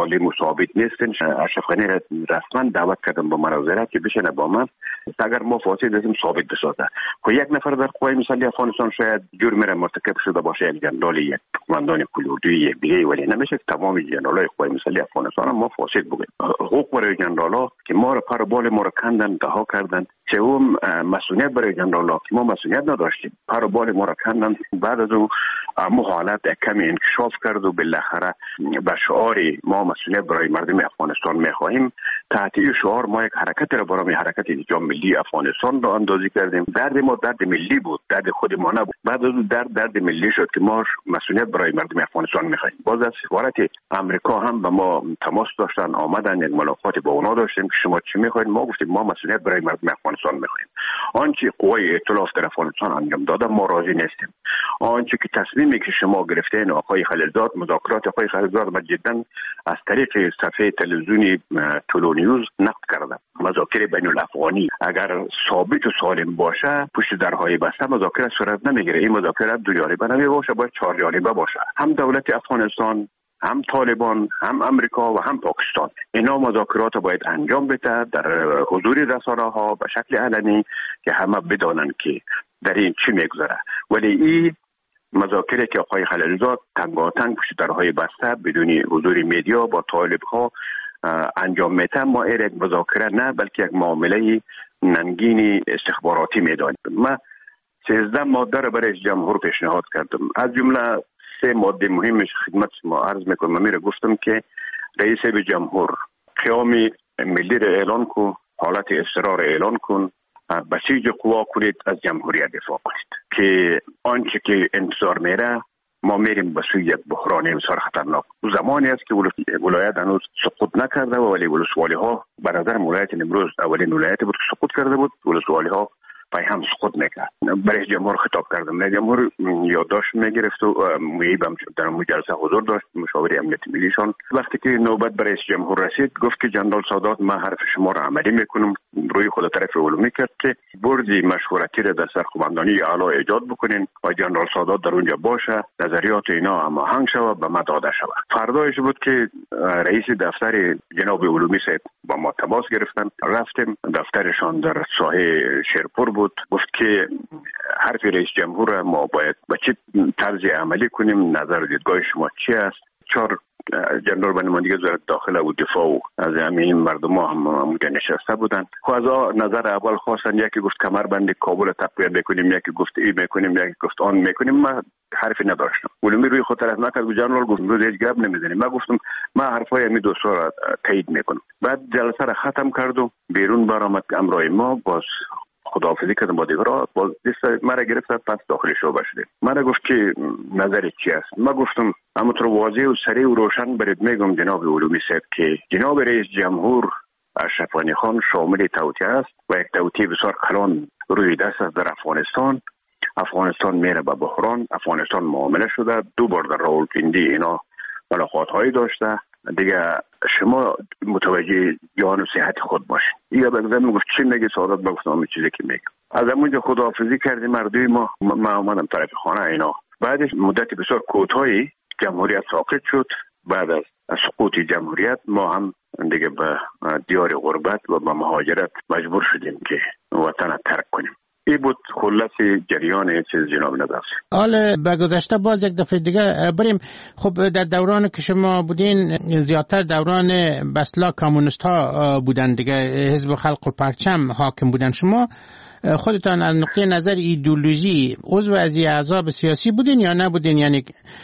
سالم و ثابت نیستن. اشرف غنی را رسما دعوت کردم به مناظره که بشینه با من، اگر ما فاسد هستیم ثابت بسازه. خب یک نفر در قوای مسلح افغانستان شاید جرم را مرتکب شده باشه، یک جنرال، یک قماندان کلوردوی، یک دیگه، ولی نمیشه تمام جنرالای قوای مسلح افغانستان ما فاسد بگیم. حقوق برای جنرالا که ما را پر بال ما را کندن، رها کردن. سوم مسئولیت برای جنرالا که ما مسئولیت نداشتیم، پر بال ما را کندن. بعد از او مو حالت کمی انکشاف کرد و بالاخره به شعار ما مسئولیت برای مردم افغانستان میخواهیم، تحت این شعار ما یک حرکت را برای حرکت انجام ملی افغانستان را اندازی کردیم. درد ما درد ملی بود، درد خود ما نبود. بعد از اون درد درد ملی شد که ما مسئولیت برای مردم افغانستان میخواهیم. باز از سفارت امریکا هم به ما تماس داشتن، آمدن، یک ملاقات با اونا داشتیم که شما چی میخواهید؟ ما گفتیم ما مسئولیت برای مردم افغانستان میخواهیم. آنچه قوای ائتلاف در افغانستان انجام داده ما راضی نیستیم. آنچه که تصمیمی که شما گرفتین آقای خلیلزاد، مذاکرات آقای خلیلزاد ما جدا از طریق صفحه تلویزیونی طلوع نیوز نقد کردم. مذاکره بین الافغانی اگر ثابت و سالم باشه پشت درهای بسته مذاکره صورت نمیگیره. این مذاکره دو جانبه نمی باشه، باید چهار جانبه باشه. هم دولت افغانستان، هم طالبان، هم امریکا و هم پاکستان. اینا مذاکرات باید انجام بده در حضور رسانه ها به شکل علنی که همه بدانن که در این چی میگذره. ولی این مذاکره که آقای خلیلزاد تنگاتنگ پشت درهای بسته بدون حضور میدیا با طالب ها انجام میده، ما این مذاکره نه بلکه یک معامله ننگین استخباراتی میدانیم. من سیزده ماده را برای جمهور پیشنهاد کردم. از جمله سه ماده مهمش خدمت ما عرض میکنم. من میره گفتم که رئیس به جمهور قیام ملی را اعلان کن، حالت اضطرار اعلان کن، بسیج قوا کنید، از جمهوریت دفاع کنید که آنچه که انتظار میره ما میریم به سوی یک بحران بسیار خطرناک. او زمانی است که ولایت هنوز سقوط نکرده و ولی ولسوالی ها برادر ولایت امروز اولین ولایت بود که سقوط کرده بود، ولسوالی ها پای هم سقوط میکرد. برای جمهور خطاب کردم. نه جمهور یادداشت میگرفت و میبم در مجلس حضور داشت، مشاور امنیت ملیشان. وقتی که نوبت برای جمهور رسید گفت که جنرال سادات ما حرف شما را عملی میکنم. روی خود طرف علومی کرد که بردی مشورتی را در سرقماندانی اعلی ایجاد بکنین و جنرال سادات در اونجا باشه، نظریات اینا هماهنگ شود به ما داده شود. فردایش بود که رئیس دفتر جناب علومی صاحب با ما تماس گرفتن. رفتیم دفترشان در ساحه شیرپور بود. گفت که حرف رئیس جمهور ما باید به چه طرز عملی کنیم، نظر و دیدگاه شما چی است؟ چهار جنرال به نمایندگی وزارت داخله و دفاع و از همین مردم ها هم اونجا نشسته بودن. خب از نظر اول خواستن، یکی گفت کمربند کابل تقویت بکنیم، یکی گفت ای میکنیم، یکی گفت آن میکنیم. من حرفی نداشتم. علومی روی خود طرف نکرد و جنرال گفت روز هیچ گپ نمیزنیم. من گفتم من حرفای همین دوستا را تایید میکنم. بعد جلسه را ختم کرد و بیرون برآمد. امرای ما باز خداحافظی کردم با دیگرها. باز دست مرا گرفت، پس داخل شعبه شدیم. مرا گفت که نظر چی است؟ من گفتم همونطور واضح و سریع و روشن برید میگم جناب علومی صاحب که جناب رئیس جمهور اشرف غنی خان شامل توطئه است و یک توطئه بسیار کلان روی دست است در افغانستان. افغانستان میره به بحران. افغانستان معامله شده. دو بار در راولپیندی اینا ملاقات هایی داشته. دیگه شما متوجه جان و صحت خود باشین. دیگه بگذارم میگفت چی میگی سعادت؟ بگفتم همین چیزی که میگم. از همونجا خداحافظی کردیم مردوی ما. ما آمدم طرف خانه اینا. بعدش مدت بسیار کوتاهی جمهوریت ساقط شد. بعد از سقوط جمهوریت ما هم دیگه به دیار غربت و به مهاجرت مجبور شدیم که وطن ترک کنیم. این بود خلاصه جریان چیز جناب نظر. حالا به گذشته باز یک دفعه دیگه بریم. خب در دوران که شما بودین زیادتر دوران بسلا کمونیست ها بودن دیگه، حزب خلق و پرچم حاکم بودن. شما خودتان از نقطه نظر ایدئولوژی عضو از احزاب سیاسی بودین یا نبودین، یعنی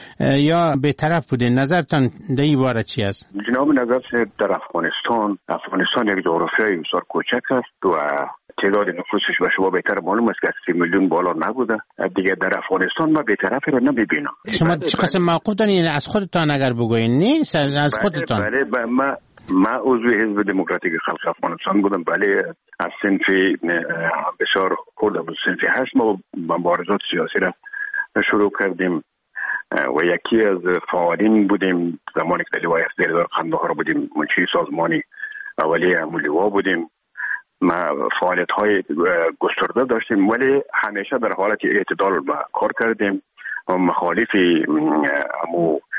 یا به طرف بودین؟ نظرتان در این باره چی است؟ جناب نظر در افغانستان افغانستان یک جغرافیای بسیار کوچک است و تعداد نفوسش به شما بهتر معلوم است که از سی میلیون بالا نبوده. دیگه در افغانستان ما به طرف رو نمیبینم. شما چه قسم موقف دارین از خودتان اگر بگوین؟ نیست از خودتان. بله بله ما ما عضو حزب دموکراتیک خلق افغانستان بودم. بله از صنف بسیار خرد بود، صنف هشت ما مبارزات سیاسی را شروع کردیم و یکی از فعالین بودیم زمانی که در لوای افزیردار قندهار بودیم. منشی سازمانی اولیه امولیوا بودیم. ما فعالیت های گسترده داشتیم ولی همیشه در حالت اعتدال کار کردیم و مخالف امو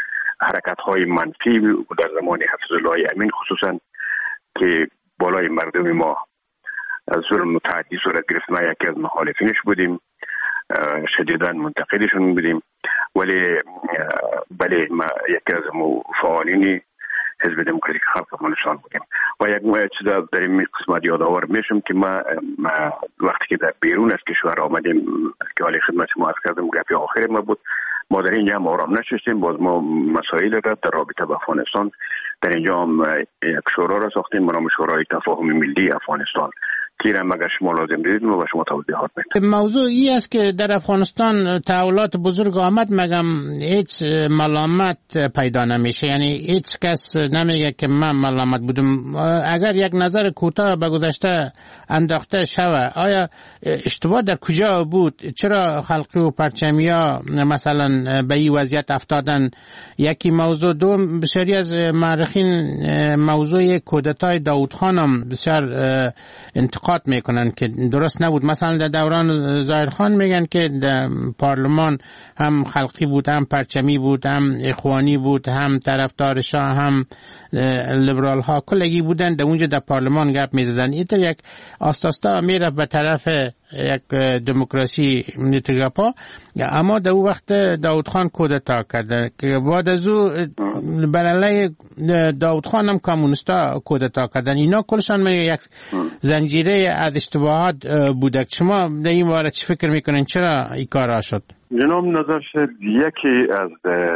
حرکت های منفی در زمان حفظالله امین خصوصا که بالای مردم ما ظلم متعدی صورت گرفت. ما یکی از مخالفینش بودیم، شدیداً منتقدشون بودیم، ولی بله ما یکی از فعالین حزب دموکراتیک خلق افغانستان بودیم. و یک چیز در این قسمت یادآور میشم که ما, ما وقتی که در بیرون از کشور آمدیم که حالی خدمت ما از کردم گپی آخر ما بود، ما در اینجا هم آرام نشستیم، باز ما مسائل را در رابطه با افغانستان در اینجا هم یک شورا را ساختیم به نام شورای تفاهم ملی افغانستان که را مگر شما لازم دیدید ما به شما توضیحات میدیم. موضوع ای است که در افغانستان تحولات بزرگ آمد، مگم هیچ ملامت پیدا نمیشه، یعنی هیچ کس نمیگه که من ملامت بودم. اگر یک نظر کوتاه به گذشته انداخته شوه، آیا اشتباه در کجا بود؟ چرا خلقی و پرچمیا مثلا به این وضعیت افتادن؟ یکی موضوع. دوم، بسیاری از مورخین موضوع کودتای داوود خان هم بسیار انتقاد میکنن که درست نبود. مثلا در دوران ظاهر خان میگن که در پارلمان هم خلقی بود، هم پرچمی بود، هم اخوانی بود، هم طرفدار شاه، هم لیبرال ها کلگی بودن. در اونجا در پارلمان گپ میزدن. اینطور یک آستاستا میره به طرف یک دموکراسی نیتگاپا. اما در اون وقت داوود خان کودتا کرده که بعد از او بر علیه داوود خان هم کمونیستا کودتا کردن. اینا کلشان میگه یک زنجیره از اشتباهات بوده. شما در این باره چی فکر میکنین؟ چرا این کارا شد؟ جناب نظر شد یکی از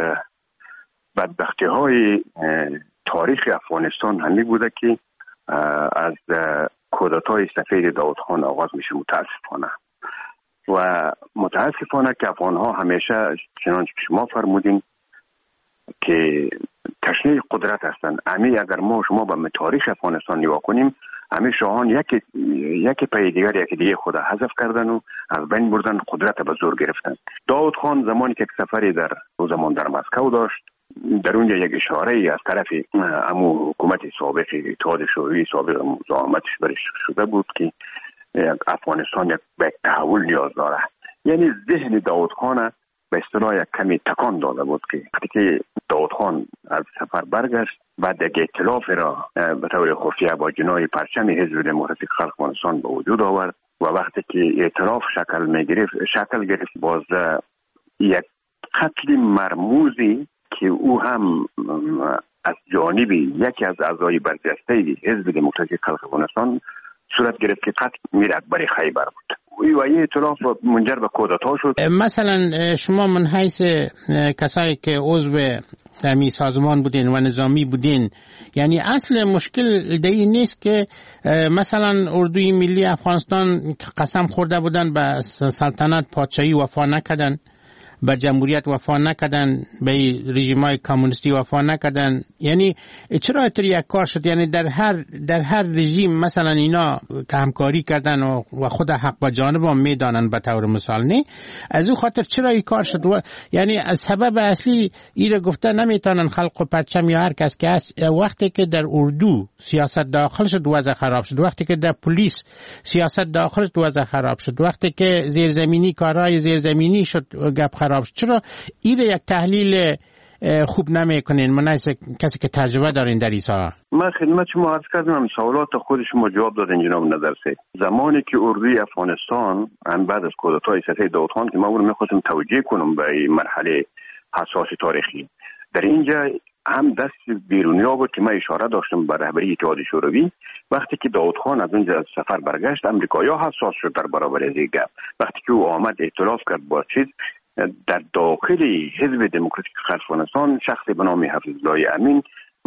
بدبختی های تاریخ افغانستان همین بوده که از کودتای سفید داوود خان آغاز میشه. متاسفانه و متاسفانه که افغان ها همیشه چنانچه شما فرمودین که تشنه قدرت هستند. امی اگر ما شما به تاریخ افغانستان نگاه کنیم، همه شاهان یکی یکی پای دیگر یکی دیگه خود حذف کردن و از بین بردن، قدرت به زور گرفتن. داوود خان زمانی که سفری در او زمان در مسکو داشت، در اونجا یک اشاره از طرف امو حکومت سابق اتحاد شوروی سابق مزاحمتش برش شده بود که افغانستان یک به تحول نیاز داره. یعنی ذهن داوود خان به اصطلاح یک کمی تکان داده بود که وقتی که داوود خان از سفر برگشت، بعد یک ائتلاف را به طور خفیه با جناح پرچم حزب دموکراتیک خلق افغانستان به وجود آورد و وقتی که ائتلاف شکل میگرفت شکل گرفت باز یک قتل مرموزی که او هم از جانب یکی از اعضای برجسته حزب دموکراتیک خلق افغانستان صورت گرفت که قتل میر اکبر خیبر بود. و این ائتلاف منجر به کودتا شد. مثلا شما من حیث کسایی که عضو امی سازمان بودین و نظامی بودین، یعنی اصل مشکل دیگه نیست که مثلا اردوی ملی افغانستان قسم خورده بودن به سلطنت پادشاهی وفا نکردن، به جمهوریت وفا نکردن، به رژیمای کمونیستی وفا نکردن. یعنی چرا اینطوری یک کار شد؟ یعنی در هر در هر رژیم مثلا اینا همکاری کردن و خود حق با جانب هم میدانن به طور مثال، نه از او خاطر چرا این کار شد؟ و یعنی از سبب اصلی ایره گفته نمیتونن خلق و پرچم یا هر کس که هست. وقتی که در اردو سیاست داخل شد وضع خراب شد، وقتی که در پلیس سیاست داخل شد وضع خراب شد، وقتی که زیرزمینی کارهای زیرزمینی شد گپ خراب شد. چرا این یک تحلیل خوب نمیکنین؟ من از کسی که تجربه دارین در این سال. من خدمت شما عرض کردم، سوالات خود شما جواب دادین جناب نظرسه. زمانی که اردوی افغانستان هم بعد از کودتای سفید داوود خان که ما اون میخواستم توجیه کنم به این مرحله حساس تاریخی، در اینجا هم دست بیرونیا بود که من اشاره داشتم به رهبری اتحاد شوروی. وقتی که داوود خان از اونجا از سفر برگشت، امریکایی‌ها حساس شد در برابر از این گپ. وقتی که او آمد ائتلاف کرد با چیز در داخل حزب دموکراتیک خلق افغانستان، شخصی به نام حفظالله امین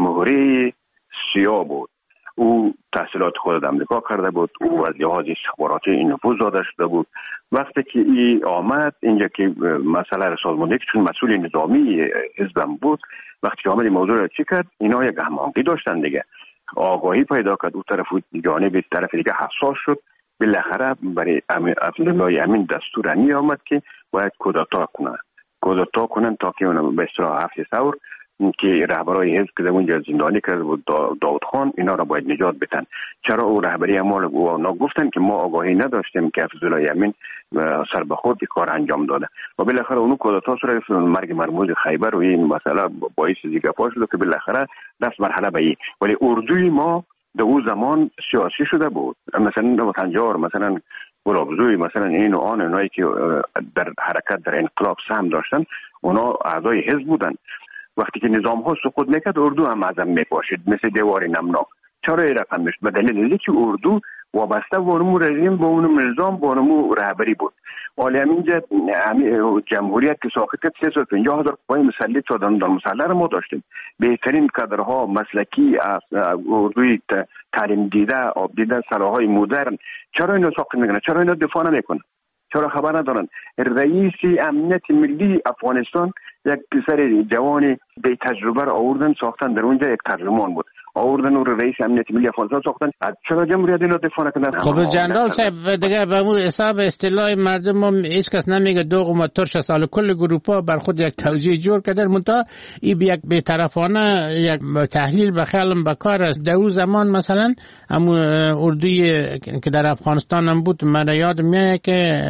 مهره سیاه بود. او تحصیلات خود در امریکا کرده بود، او از لحاظ استخباراتی این نفوذ داده شده بود. وقتی که ای آمد اینجا که مسئله سازماندهی چون مسئول نظامی حزبم بود، وقتی که آمد این موضوع را چی کرد، اینا یک هماهنگی داشتن دیگه، آگاهی پیدا کرد، او طرف جانب طرف دیگه حساس شد. بالاخره برای عبدالله امین دستور می آمد که باید کودتا کنن کودتا کنن تا که اون به اصطلاح هفت ثور که رهبرای حزب که اونجا زندانی کرده بود داود خان، اینا را باید نجات بدن. چرا او رهبری ما رو گفتن که ما آگاهی نداشتیم که فضلالله یمین سر به خود کار انجام داده و بالاخره اونو کودتا صورت مرگ مرموز خیبر و این مسئله باعث دیگه پا شد که بالاخره دست مرحله به این. ولی اردوی ما در اون زمان سیاسی شده بود، مثلا وطنجار، مثلا گلابزوی، مثلا این و آن، اونایی که در حرکت در انقلاب سهم داشتن اونا اعضای حزب بودن. وقتی که نظام ها سقوط میکرد اردو هم عدم میپاشید مثل دیوار نمناک. چرا این رقم میشد؟ به دلیل اینکه اردو وابسته به اون رژیم، به اون نظام، به اون رهبری بود. ولی اینجا جمهوریت که ساخت سیصد و پنجاه هزار قوای مسلح شدن در مسلح را ما داشتیم. بهترین کادرها مسلکی از اردوی تعلیم دیده، آب دیده، سلاحهای مدرن. چرا اینا ساخت نمیکنن؟ چرا اینا دفاع نمیکنن؟ چرا خبر ندارن؟ رئیس امنیت ملی افغانستان یک پسر جوانی به تجربه را آوردن ساختن، در اونجا یک ترجمان بود، آوردن او رئیس امنیت ملی افغانستان ساختن. چرا جمهوریت اینا دفاع نکردن؟ خب جنرال صاحب دیگه به اون حساب اصطلاح مردم ما هیچ کس نمیگه دوغ و ترش سال کل گروپا بر خود یک توجیه جور کردن، منتها این یک بی‌طرفانه یک تحلیل بخیالم بکار است. در اون زمان مثلا همون اردوی که در افغانستان هم بود، من یاد میاد که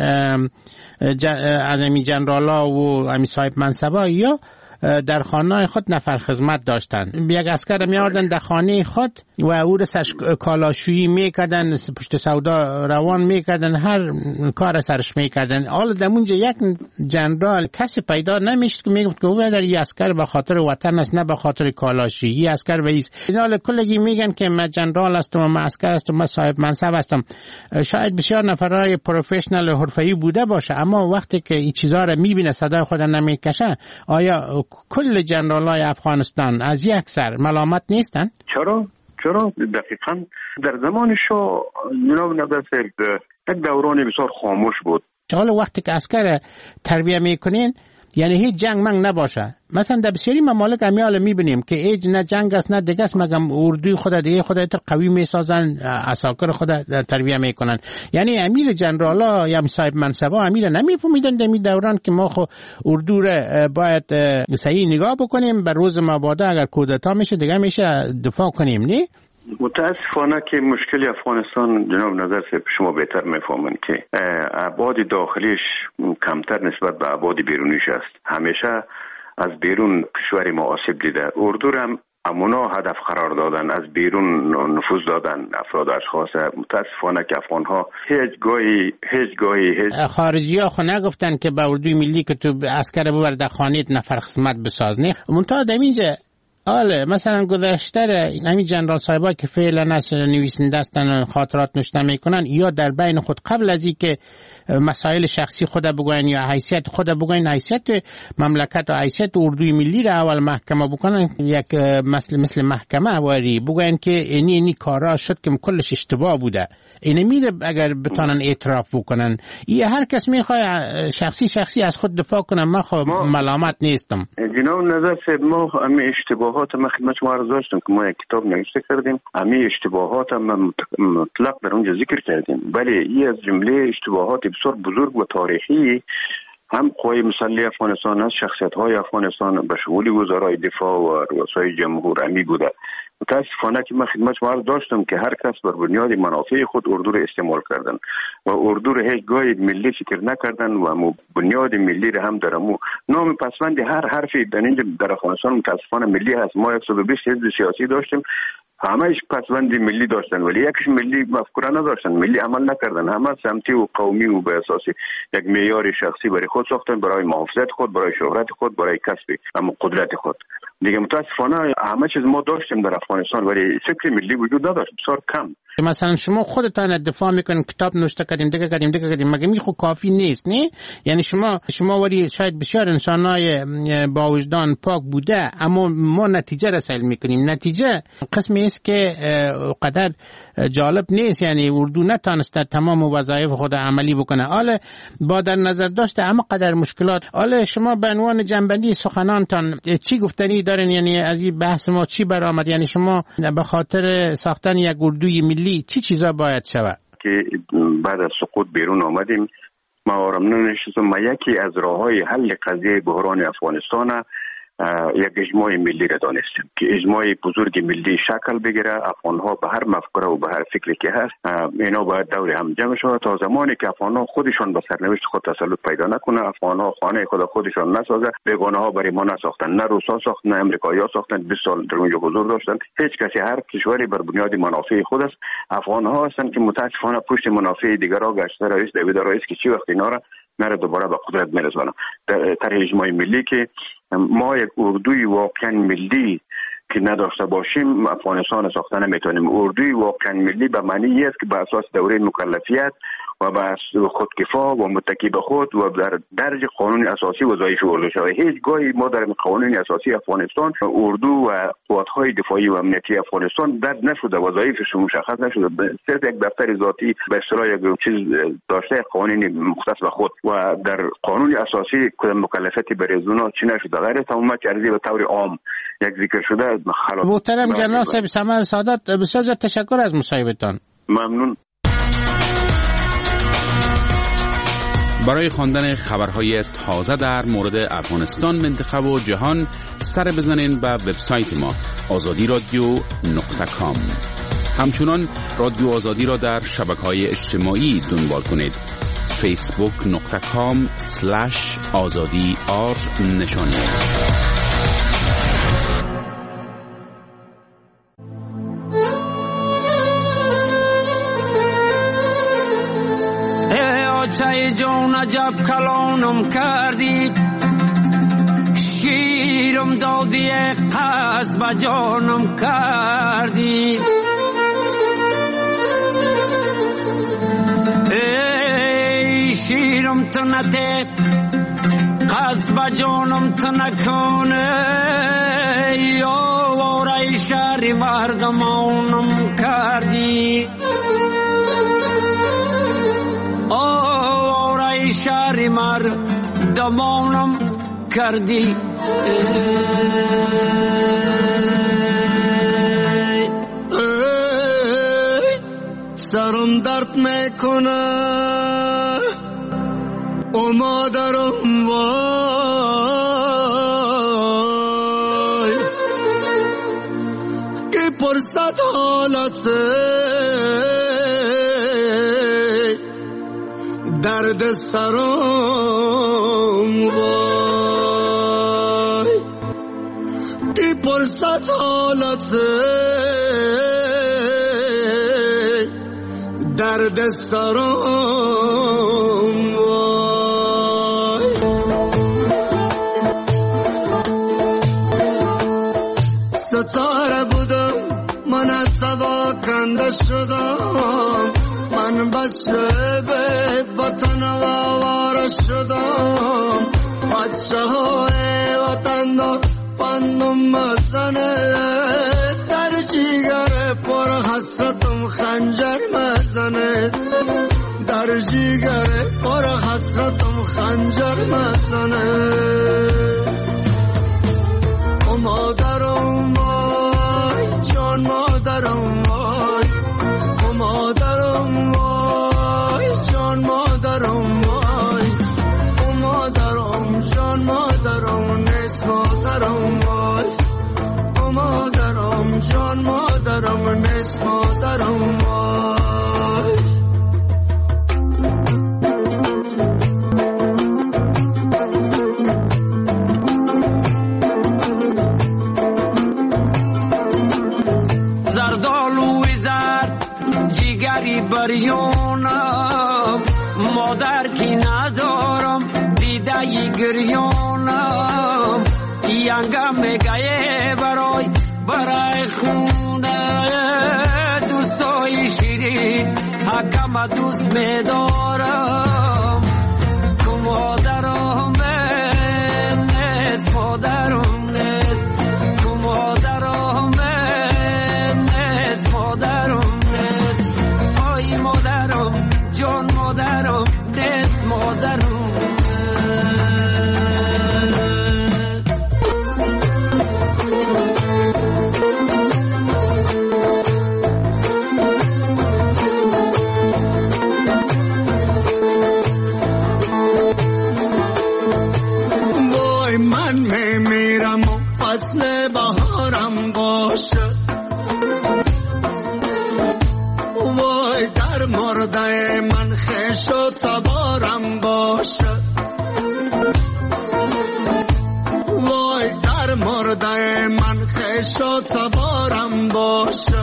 از امی جنرالا و امی صاحب منصبا یا در خانه خود نفر خدمت داشتن. یک اسکر میاردن در خانه خود و او را سرش کالاشویی میکردن، پشت سودا روان میکردن، هر کار سرش میکردن. حالا در اونجا یک جنرال کسی پیدا نمیشد که میگفت که او در این اسکر به خاطر وطن است، نه به خاطر کالاشویی. اسکر ویس اینا کلگی میگن که من جنرال هستم و من اسکر هستم، من صاحب منصب هستم. شاید بسیار نفرای پروفشنال حرفه‌ای بوده باشه، اما وقتی که این چیزا رو میبینه صدای خود نمیکشه، آیا کل جنرالای افغانستان از یک سر ملامت نیستن؟ چرا؟ چرا؟ دقیقاً در زمان شاه جناب نظر یک دوران بسیار خاموش بود. حالا وقتی که عسکر تربیه میکنین یعنی هیچ جنگ منگ نباشه. مثلا در بسیاری ممالک امیال میبینیم که ایج نه جنگ است نه دیگه است، مگم اردوی خود دیگه خود تر قوی میسازن، عساکر خود تربیه میکنن. یعنی امیر جنرالا یا صاحب منصبا امیر نمیفهمیدن در این دوران که ما خو اردو را باید صحیح نگاه بکنیم، بر روز مبادا اگر کودتا میشه دیگه میشه دفاع کنیم. نه متاسفانه که مشکل افغانستان جناب نظر شما بهتر میفهمن که ابعاد داخلیش کمتر نسبت به ابعاد بیرونیش است. همیشه از بیرون کشور ما آسیب دیده. اردو هم امونا هدف قرار دادن، از بیرون نفوذ دادن افراد و اشخاص. متاسفانه که افغان ها هیچ گاهی هیچ گاهی هیچ خارجی ها خو نگفتن که به اردوی ملی که تو عسکر ببر در خانیت نفر خدمت بساز. نه منتها در اینجا آله مثلا گذشته همین جنرال صاحبا که فعلا از نویسنده هستن خاطرات نوشته میکنن، یا در بین خود قبل از اینکه مسائل شخصی خود بگوین یا حیثیت خود بگوین، حیثیت مملکت و حیثیت اردوی ملی را اول محکمه بکنن، یک مثل مثل محکمه واری بگوین که اینی اینی کارا شد که کلش اشتباه بوده. اینه میره اگر بتونن اعتراف بکنن. این هر کس میخواد شخصی شخصی از خود دفاع کنه. من خب ملامت نیستم. جناب نظر صاحب ما همه اشتباهات ما خدمت شما عرض داشتم که ما یک کتاب نوشته کردیم، همه اشتباهات هم مطلق در اونجا ذکر کردیم. ولی این از جمله اشتباهات بسیار بزرگ و تاریخی هم قوای مسلح افغانستان است، شخصیت های افغانستان به شمول وزرای دفاع و رؤسای جمهور امی بوده. متاسفانه که من خدمت شما عرض داشتم که هر کس بر بنیاد منافع خود اردو را استعمال کردن و اردو را هیچ گاهی ملی فکر نکردن و بنیاد ملی را هم در امو نام پسوند هر حرفی در اینجا در افغانستان متاسفانه ملی هست. ما صد و بیست حزب سیاسی داشتیم، همهش پسوندی ملی داشتن ولی یکیش ملی مفکوره نداشتن، ملی عمل نکردن، همه سمتی و قومی و به اساس یک معیار شخصی برای خود ساختن، برای محافظت خود، برای شهرت خود، برای کسب اما قدرت خود. دیگه متاسفانه همه چیز ما داشتیم در افغانستان ولی فکر ملی وجود نداشت، بسیار کم. مثلا شما خودتان دفاع میکنین، کتاب نوشته کردیم، دیگه کردیم دیگه کردیم، مگه میخو کافی نیست؟ نه یعنی شما شما ولی شاید بسیار انسانای با وجدان پاک بوده، اما ما نتیجه رسول میکنیم. نتیجه قسمی است که قدر جالب نیست، یعنی اردو نتانسته تمام وظایف خود عملی بکنه. حالا با در نظر داشته اما قدر مشکلات. حالا شما به عنوان جنبندی سخنانتان چی گفتنی دارین؟ یعنی از این بحث ما چی برآمد؟ یعنی شما به خاطر ساختن یک اردوی ملی چی چیزا باید شود؟ که بعد از سقوط بیرون آمدیم، ما آرام ننشستم. ما یکی از راههای حل قضیه بحران افغانستان یک اجماع ملی را دانستیم که اجماع بزرگ ملی شکل بگیره. افغان‌ها به هر مفکوره و به هر فکری که هست اینا باید دور هم جمع شود تا زمانی که افغان‌ها خودشان به سرنوشت خود تسلط پیدا نکنه، افغان‌ها خانه خود خودشان نسازه، بیگانه‌ها برای ما نساختن، نه روسا ساختن، نه امریکایی‌ها ساختن، بیست سال در اونجا حضور داشتن. هیچ کسی، هر کشوری بر بنیاد منافع خود است. افغان‌ها هستند که متأسفانه پشت منافع دیگرها گشته. رئیس دوید رئیس که چی وقت اینا را نره دوباره به قدرت میرسونه. در طرح اجماع ملی که ما یک اردوی واقعا ملی که نداشته باشیم افغانستان ساختن نمیتونیم. اردوی واقعا ملی به معنی است که به اساس دوره مکلفیت و به خودکفا و متکی به خود و در درج قانون اساسی وظایف اردو شود. هیچ گاهی ما در قانون اساسی افغانستان اردو و قوات‌های دفاعی و امنیتی افغانستان درج نشده، وظایفش مشخص نشده. صرف یک دفتر ذاتی به اصطلاح یک چیز داشته، قانونی مختص به خود و در قانون اساسی کدام مکلفیتی برای زونا چی نشده. غیر تمام چرزی به طور عام یک ذکر شده. محترم جنرال صاحب سمر سعادت، بسیار تشکر از مصاحبتان. ممنون. برای خواندن خبرهای تازه در مورد افغانستان، منطقه و جهان سر بزنین به وبسایت ما آزادی رادیو نقطه کام. همچنان رادیو آزادی را در شبکه‌های اجتماعی دنبال کنید. فیسبوک نقطه کام سلش آزادی آر نشانی. چای جون عجب کلانم کردی، شیرم دادی قصد با جانم کردی. ای شیرم تو نده قصد با جانم تو نکنه، یا وارای شهر مردمانم کردی. آرای شهر مردمانم کردی. سرم درد میکنه او مادرم وای که پرسد حالت درد سرم وای که پرسد حالت درد سرم وای. ستاره بودم من از سوا کنده شدم، من بچه به وطن واره شدم. بچه های وطن دار پندم مزنه، در جیگر پر حسرتم خنجر مزنه، در جیگر پر حسرتم خنجر مزنه. او مادرم وای جان مادرم وای، او مادرم وای جان مادرم وای، او مادرم جان مادرم نیست مادرم وای، او مادرم جان مادرم نیست مادرم وای. زردالوی زرد جیگری بریونم، مادر کی ندارم دیده گریونم. ینگم میگه برای برای خونه، دوستای شیرین حکم دوست میدارم. تو مادرم نیست مادرم نیست، تو مادرم نیست مادرم نیست. آی مادرم جان مادرم نیست مادرم. باشه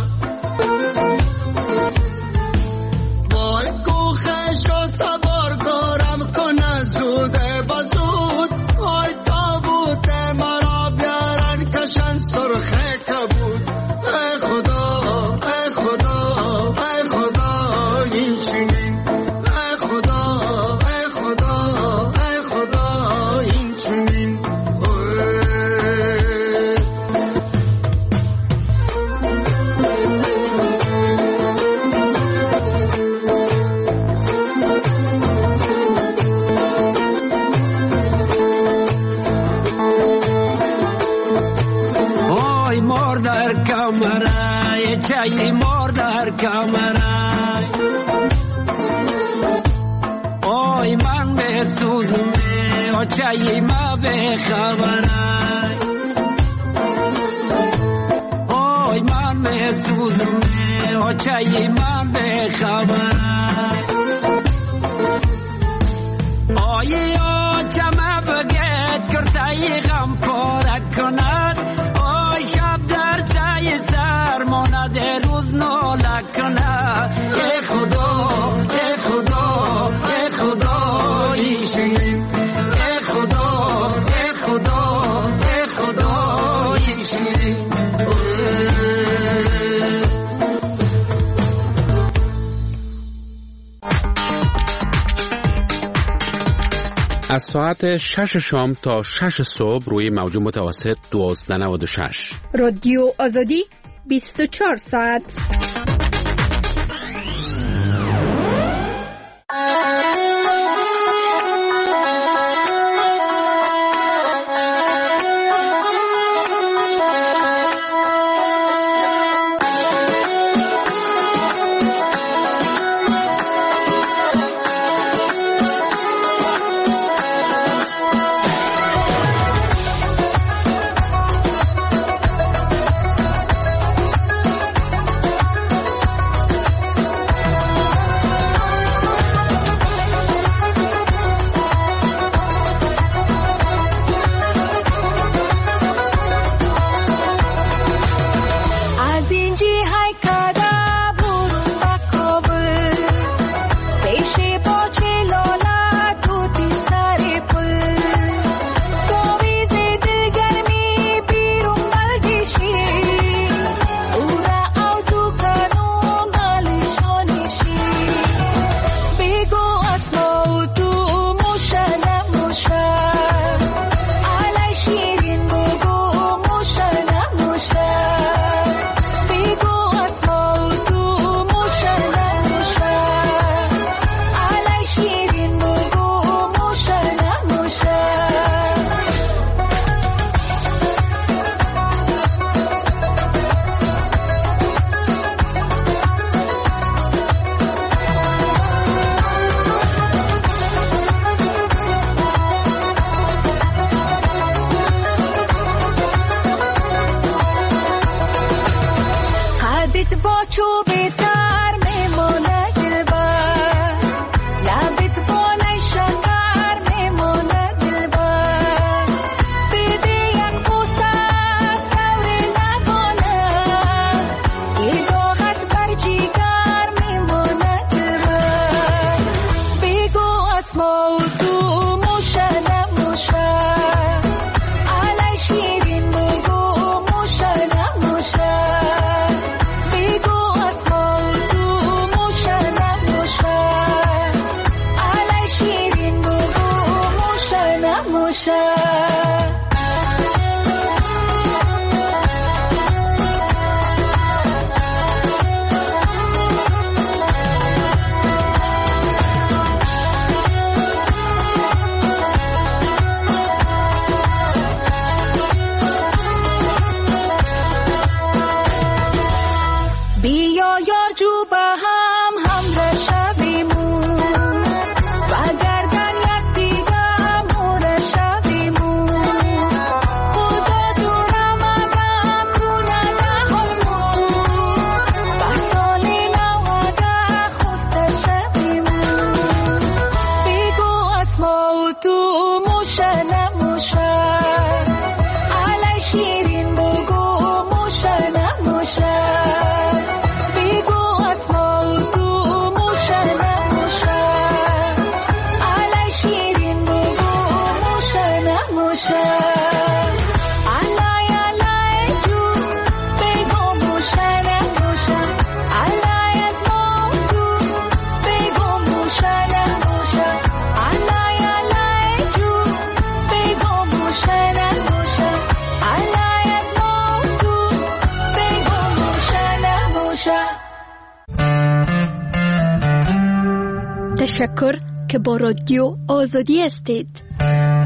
وای کوخش و تبارگارم کنه زوده بزود وای تابوت مرا بیارن کشن سرخه کبود ای خدا ای خدا ای خدا این چنین ای خدا ای خدا ای خدا این چنین چای مار در کمرم اوی من به سوزم و چای ما به خبرم اوی من به سوزم و چای من به خبرم اوی او چما بگید کرتای غم پارک کند اوی شب در چای سر ماند روز ناله کنه ای خدا ای خدا ای خدا این شنین ای خدا ای خدا ای خدا این شنین از ساعت شش شام تا شش صبح روی موج متوسط دوازده و نود و شش رادیو آزادی بیست و چهار ساعت. موشه تشکر که با رادیو آزادی هستید.